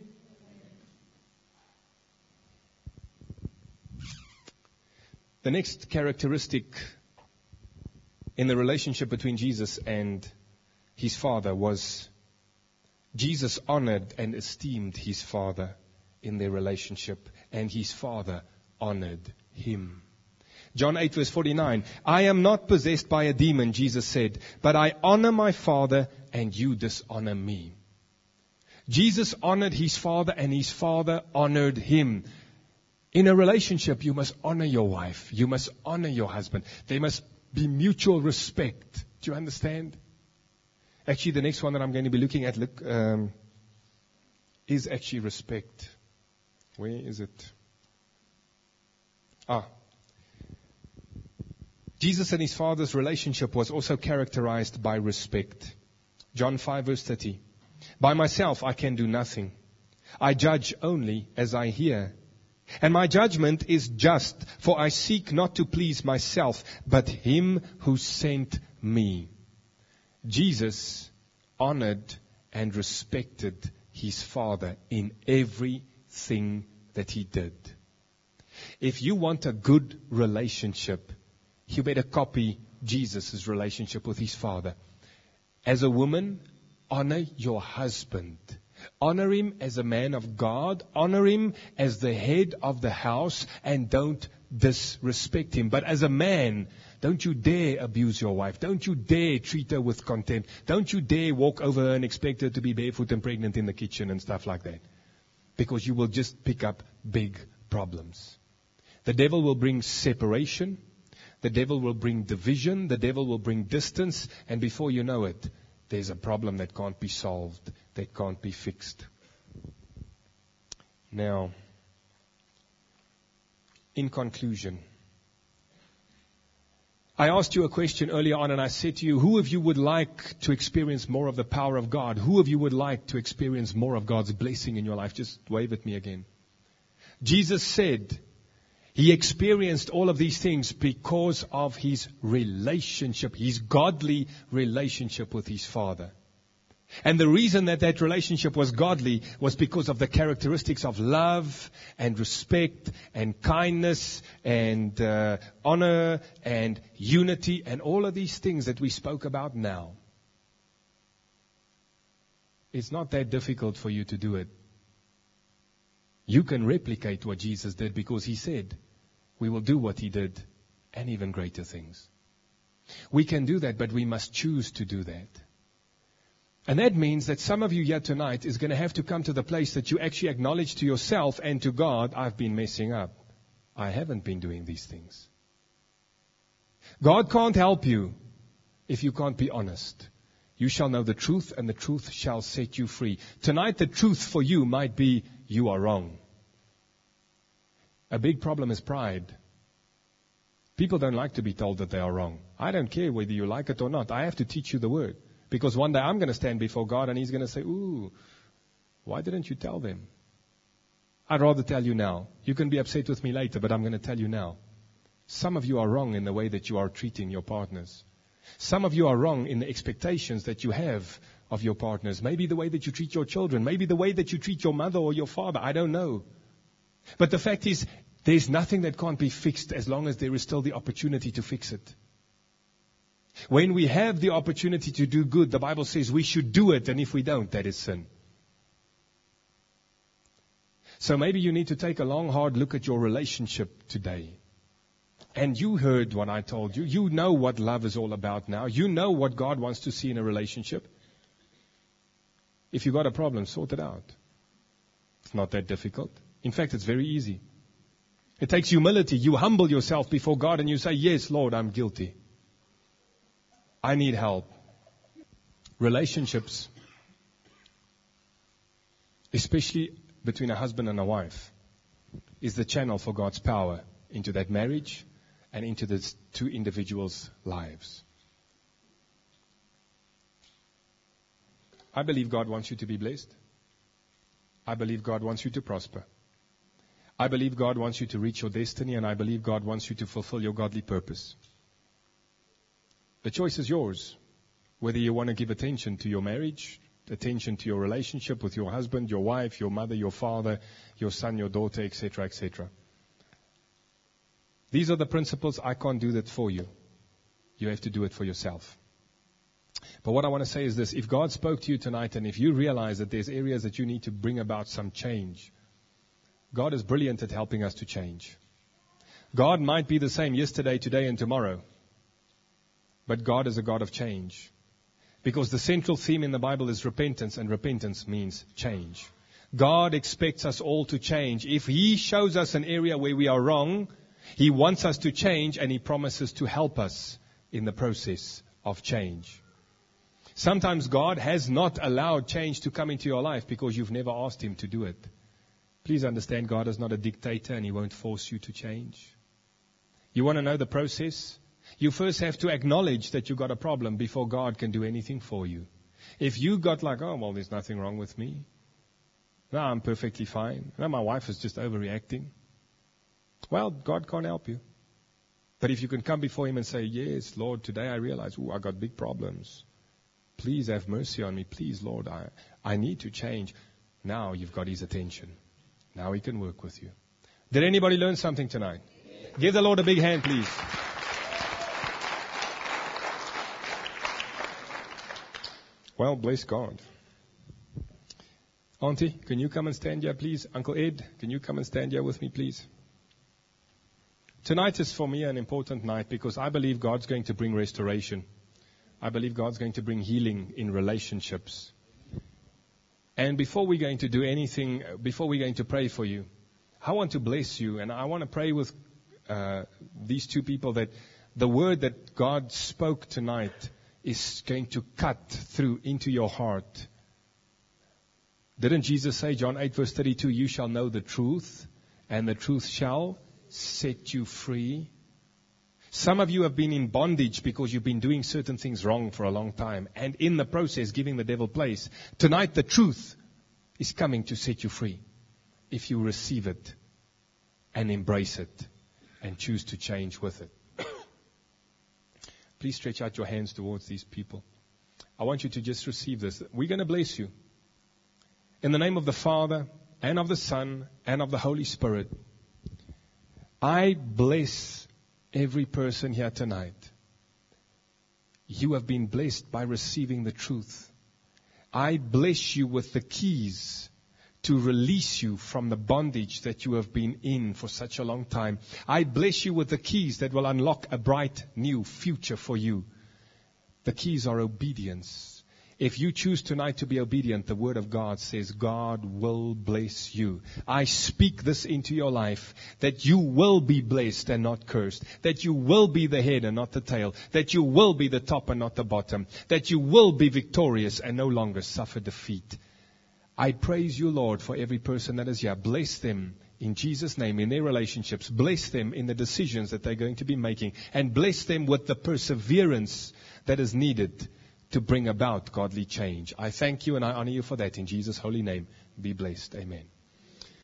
The next characteristic in the relationship between Jesus and His Father was Jesus honored and esteemed His Father in their relationship, and His Father honored Him. John eight verse forty-nine. I am not possessed by a demon, Jesus said, but I honor my Father and you dishonor me. Jesus honored his Father and his Father honored him. In a relationship, you must honor your wife. You must honor your husband. There must be mutual respect. Do you understand? Actually, the next one that I'm going to be looking at look, um, is actually respect. Where is it? Ah. Jesus and his Father's relationship was also characterized by respect. John five verse thirty. By myself I can do nothing. I judge only as I hear. And my judgment is just, for I seek not to please myself, but him who sent me. Jesus honored and respected his Father in everything that he did. If you want a good relationship, you better copy Jesus' relationship with his Father. As a woman, honor your husband. Honor him as a man of God. Honor him as the head of the house, and don't disrespect him. But as a man, don't you dare abuse your wife. Don't you dare treat her with contempt. Don't you dare walk over her and expect her to be barefoot and pregnant in the kitchen and stuff like that. Because you will just pick up big problems. The devil will bring separation. The devil will bring division. The devil will bring distance. And before you know it, there's a problem that can't be solved, that can't be fixed. Now, in conclusion, I asked you a question earlier on, and I said to you, who of you would like to experience more of the power of God? Who of you would like to experience more of God's blessing in your life? Just wave at me again. Jesus said he experienced all of these things because of his relationship, his godly relationship with his Father. And the reason that that relationship was godly was because of the characteristics of love and respect and kindness and uh, honor and unity and all of these things that we spoke about now. It's not that difficult for you to do it. You can replicate what Jesus did because he said, we will do what he did and even greater things. We can do that, but we must choose to do that. And that means that some of you here tonight is going to have to come to the place that you actually acknowledge to yourself and to God, I've been messing up. I haven't been doing these things. God can't help you if you can't be honest. You shall know the truth, and the truth shall set you free. Tonight, the truth for you might be you are wrong. A big problem is pride. People don't like to be told that they are wrong. I don't care whether you like it or not. I have to teach you the word. Because one day I'm going to stand before God and he's going to say, ooh, why didn't you tell them? I'd rather tell you now. You can be upset with me later, but I'm going to tell you now. Some of you are wrong in the way that you are treating your partners. Some of you are wrong in the expectations that you have of your partners. Maybe the way that you treat your children. Maybe the way that you treat your mother or your father. I don't know. But the fact is, there's nothing that can't be fixed as long as there is still the opportunity to fix it. When we have the opportunity to do good, the Bible says we should do it, and if we don't, that is sin. So maybe you need to take a long, hard look at your relationship today. And you heard what I told you. You know what love is all about now. You know what God wants to see in a relationship. If you've got a problem, sort it out. It's not that difficult. In fact, it's very easy. It takes humility. You humble yourself before God and you say, yes, Lord, I'm guilty. I need help. Relationships, especially between a husband and a wife, is the channel for God's power into that marriage and into the two individuals' lives. I believe God wants you to be blessed. I believe God wants you to prosper. I believe God wants you to reach your destiny, and I believe God wants you to fulfill your godly purpose. The choice is yours, whether you want to give attention to your marriage, attention to your relationship with your husband, your wife, your mother, your father, your son, your daughter, et cetera, et cetera. These are the principles. I can't do that for you. You have to do it for yourself. But what I want to say is this. If God spoke to you tonight, and if you realize that there's areas that you need to bring about some change, God is brilliant at helping us to change. God might be the same yesterday, today, and tomorrow. But God is a God of change. Because the central theme in the Bible is repentance, and repentance means change. God expects us all to change. If He shows us an area where we are wrong, He wants us to change, and He promises to help us in the process of change. Sometimes God has not allowed change to come into your life because you've never asked Him to do it. Please understand, God is not a dictator, and He won't force you to change. You want to know the process? You first have to acknowledge that you've got a problem before God can do anything for you. If you got like, oh, well, there's nothing wrong with me. No, I'm perfectly fine. No, my wife is just overreacting. Well, God can't help you. But if you can come before Him and say, yes, Lord, today I realize, oh, I got big problems. Please have mercy on me. Please, Lord, I, I need to change. Now you've got His attention. Now He can work with you. Did anybody learn something tonight? Give the Lord a big hand, please. Well, bless God. Auntie, can you come and stand here, please? Uncle Ed, can you come and stand here with me, please? Tonight is for me an important night because I believe God's going to bring restoration. I believe God's going to bring healing in relationships. And before we're going to do anything, before we're going to pray for you, I want to bless you, and I want to pray with uh, these two people that the word that God spoke tonight is going to cut through into your heart. Didn't Jesus say, John eight verse thirty-two, you shall know the truth, and the truth shall set you free? Some of you have been in bondage because you've been doing certain things wrong for a long time, and in the process giving the devil place. Tonight the truth is coming to set you free if you receive it and embrace it and choose to change with it. Please stretch out your hands towards these people. I want you to just receive this. We're going to bless you. In the name of the Father, and of the Son, and of the Holy Spirit, I bless every person here tonight. You have been blessed by receiving the truth. I bless you with the keys to release you from the bondage that you have been in for such a long time. I bless you with the keys that will unlock a bright new future for you. The keys are obedience. If you choose tonight to be obedient, the Word of God says God will bless you. I speak this into your life, that you will be blessed and not cursed, that you will be the head and not the tail, that you will be the top and not the bottom, that you will be victorious and no longer suffer defeat. I praise you, Lord, for every person that is here. Bless them in Jesus' name in their relationships. Bless them in the decisions that they're going to be making. And bless them with the perseverance that is needed to bring about godly change. I thank you and I honor you for that. In Jesus' holy name, be blessed. Amen.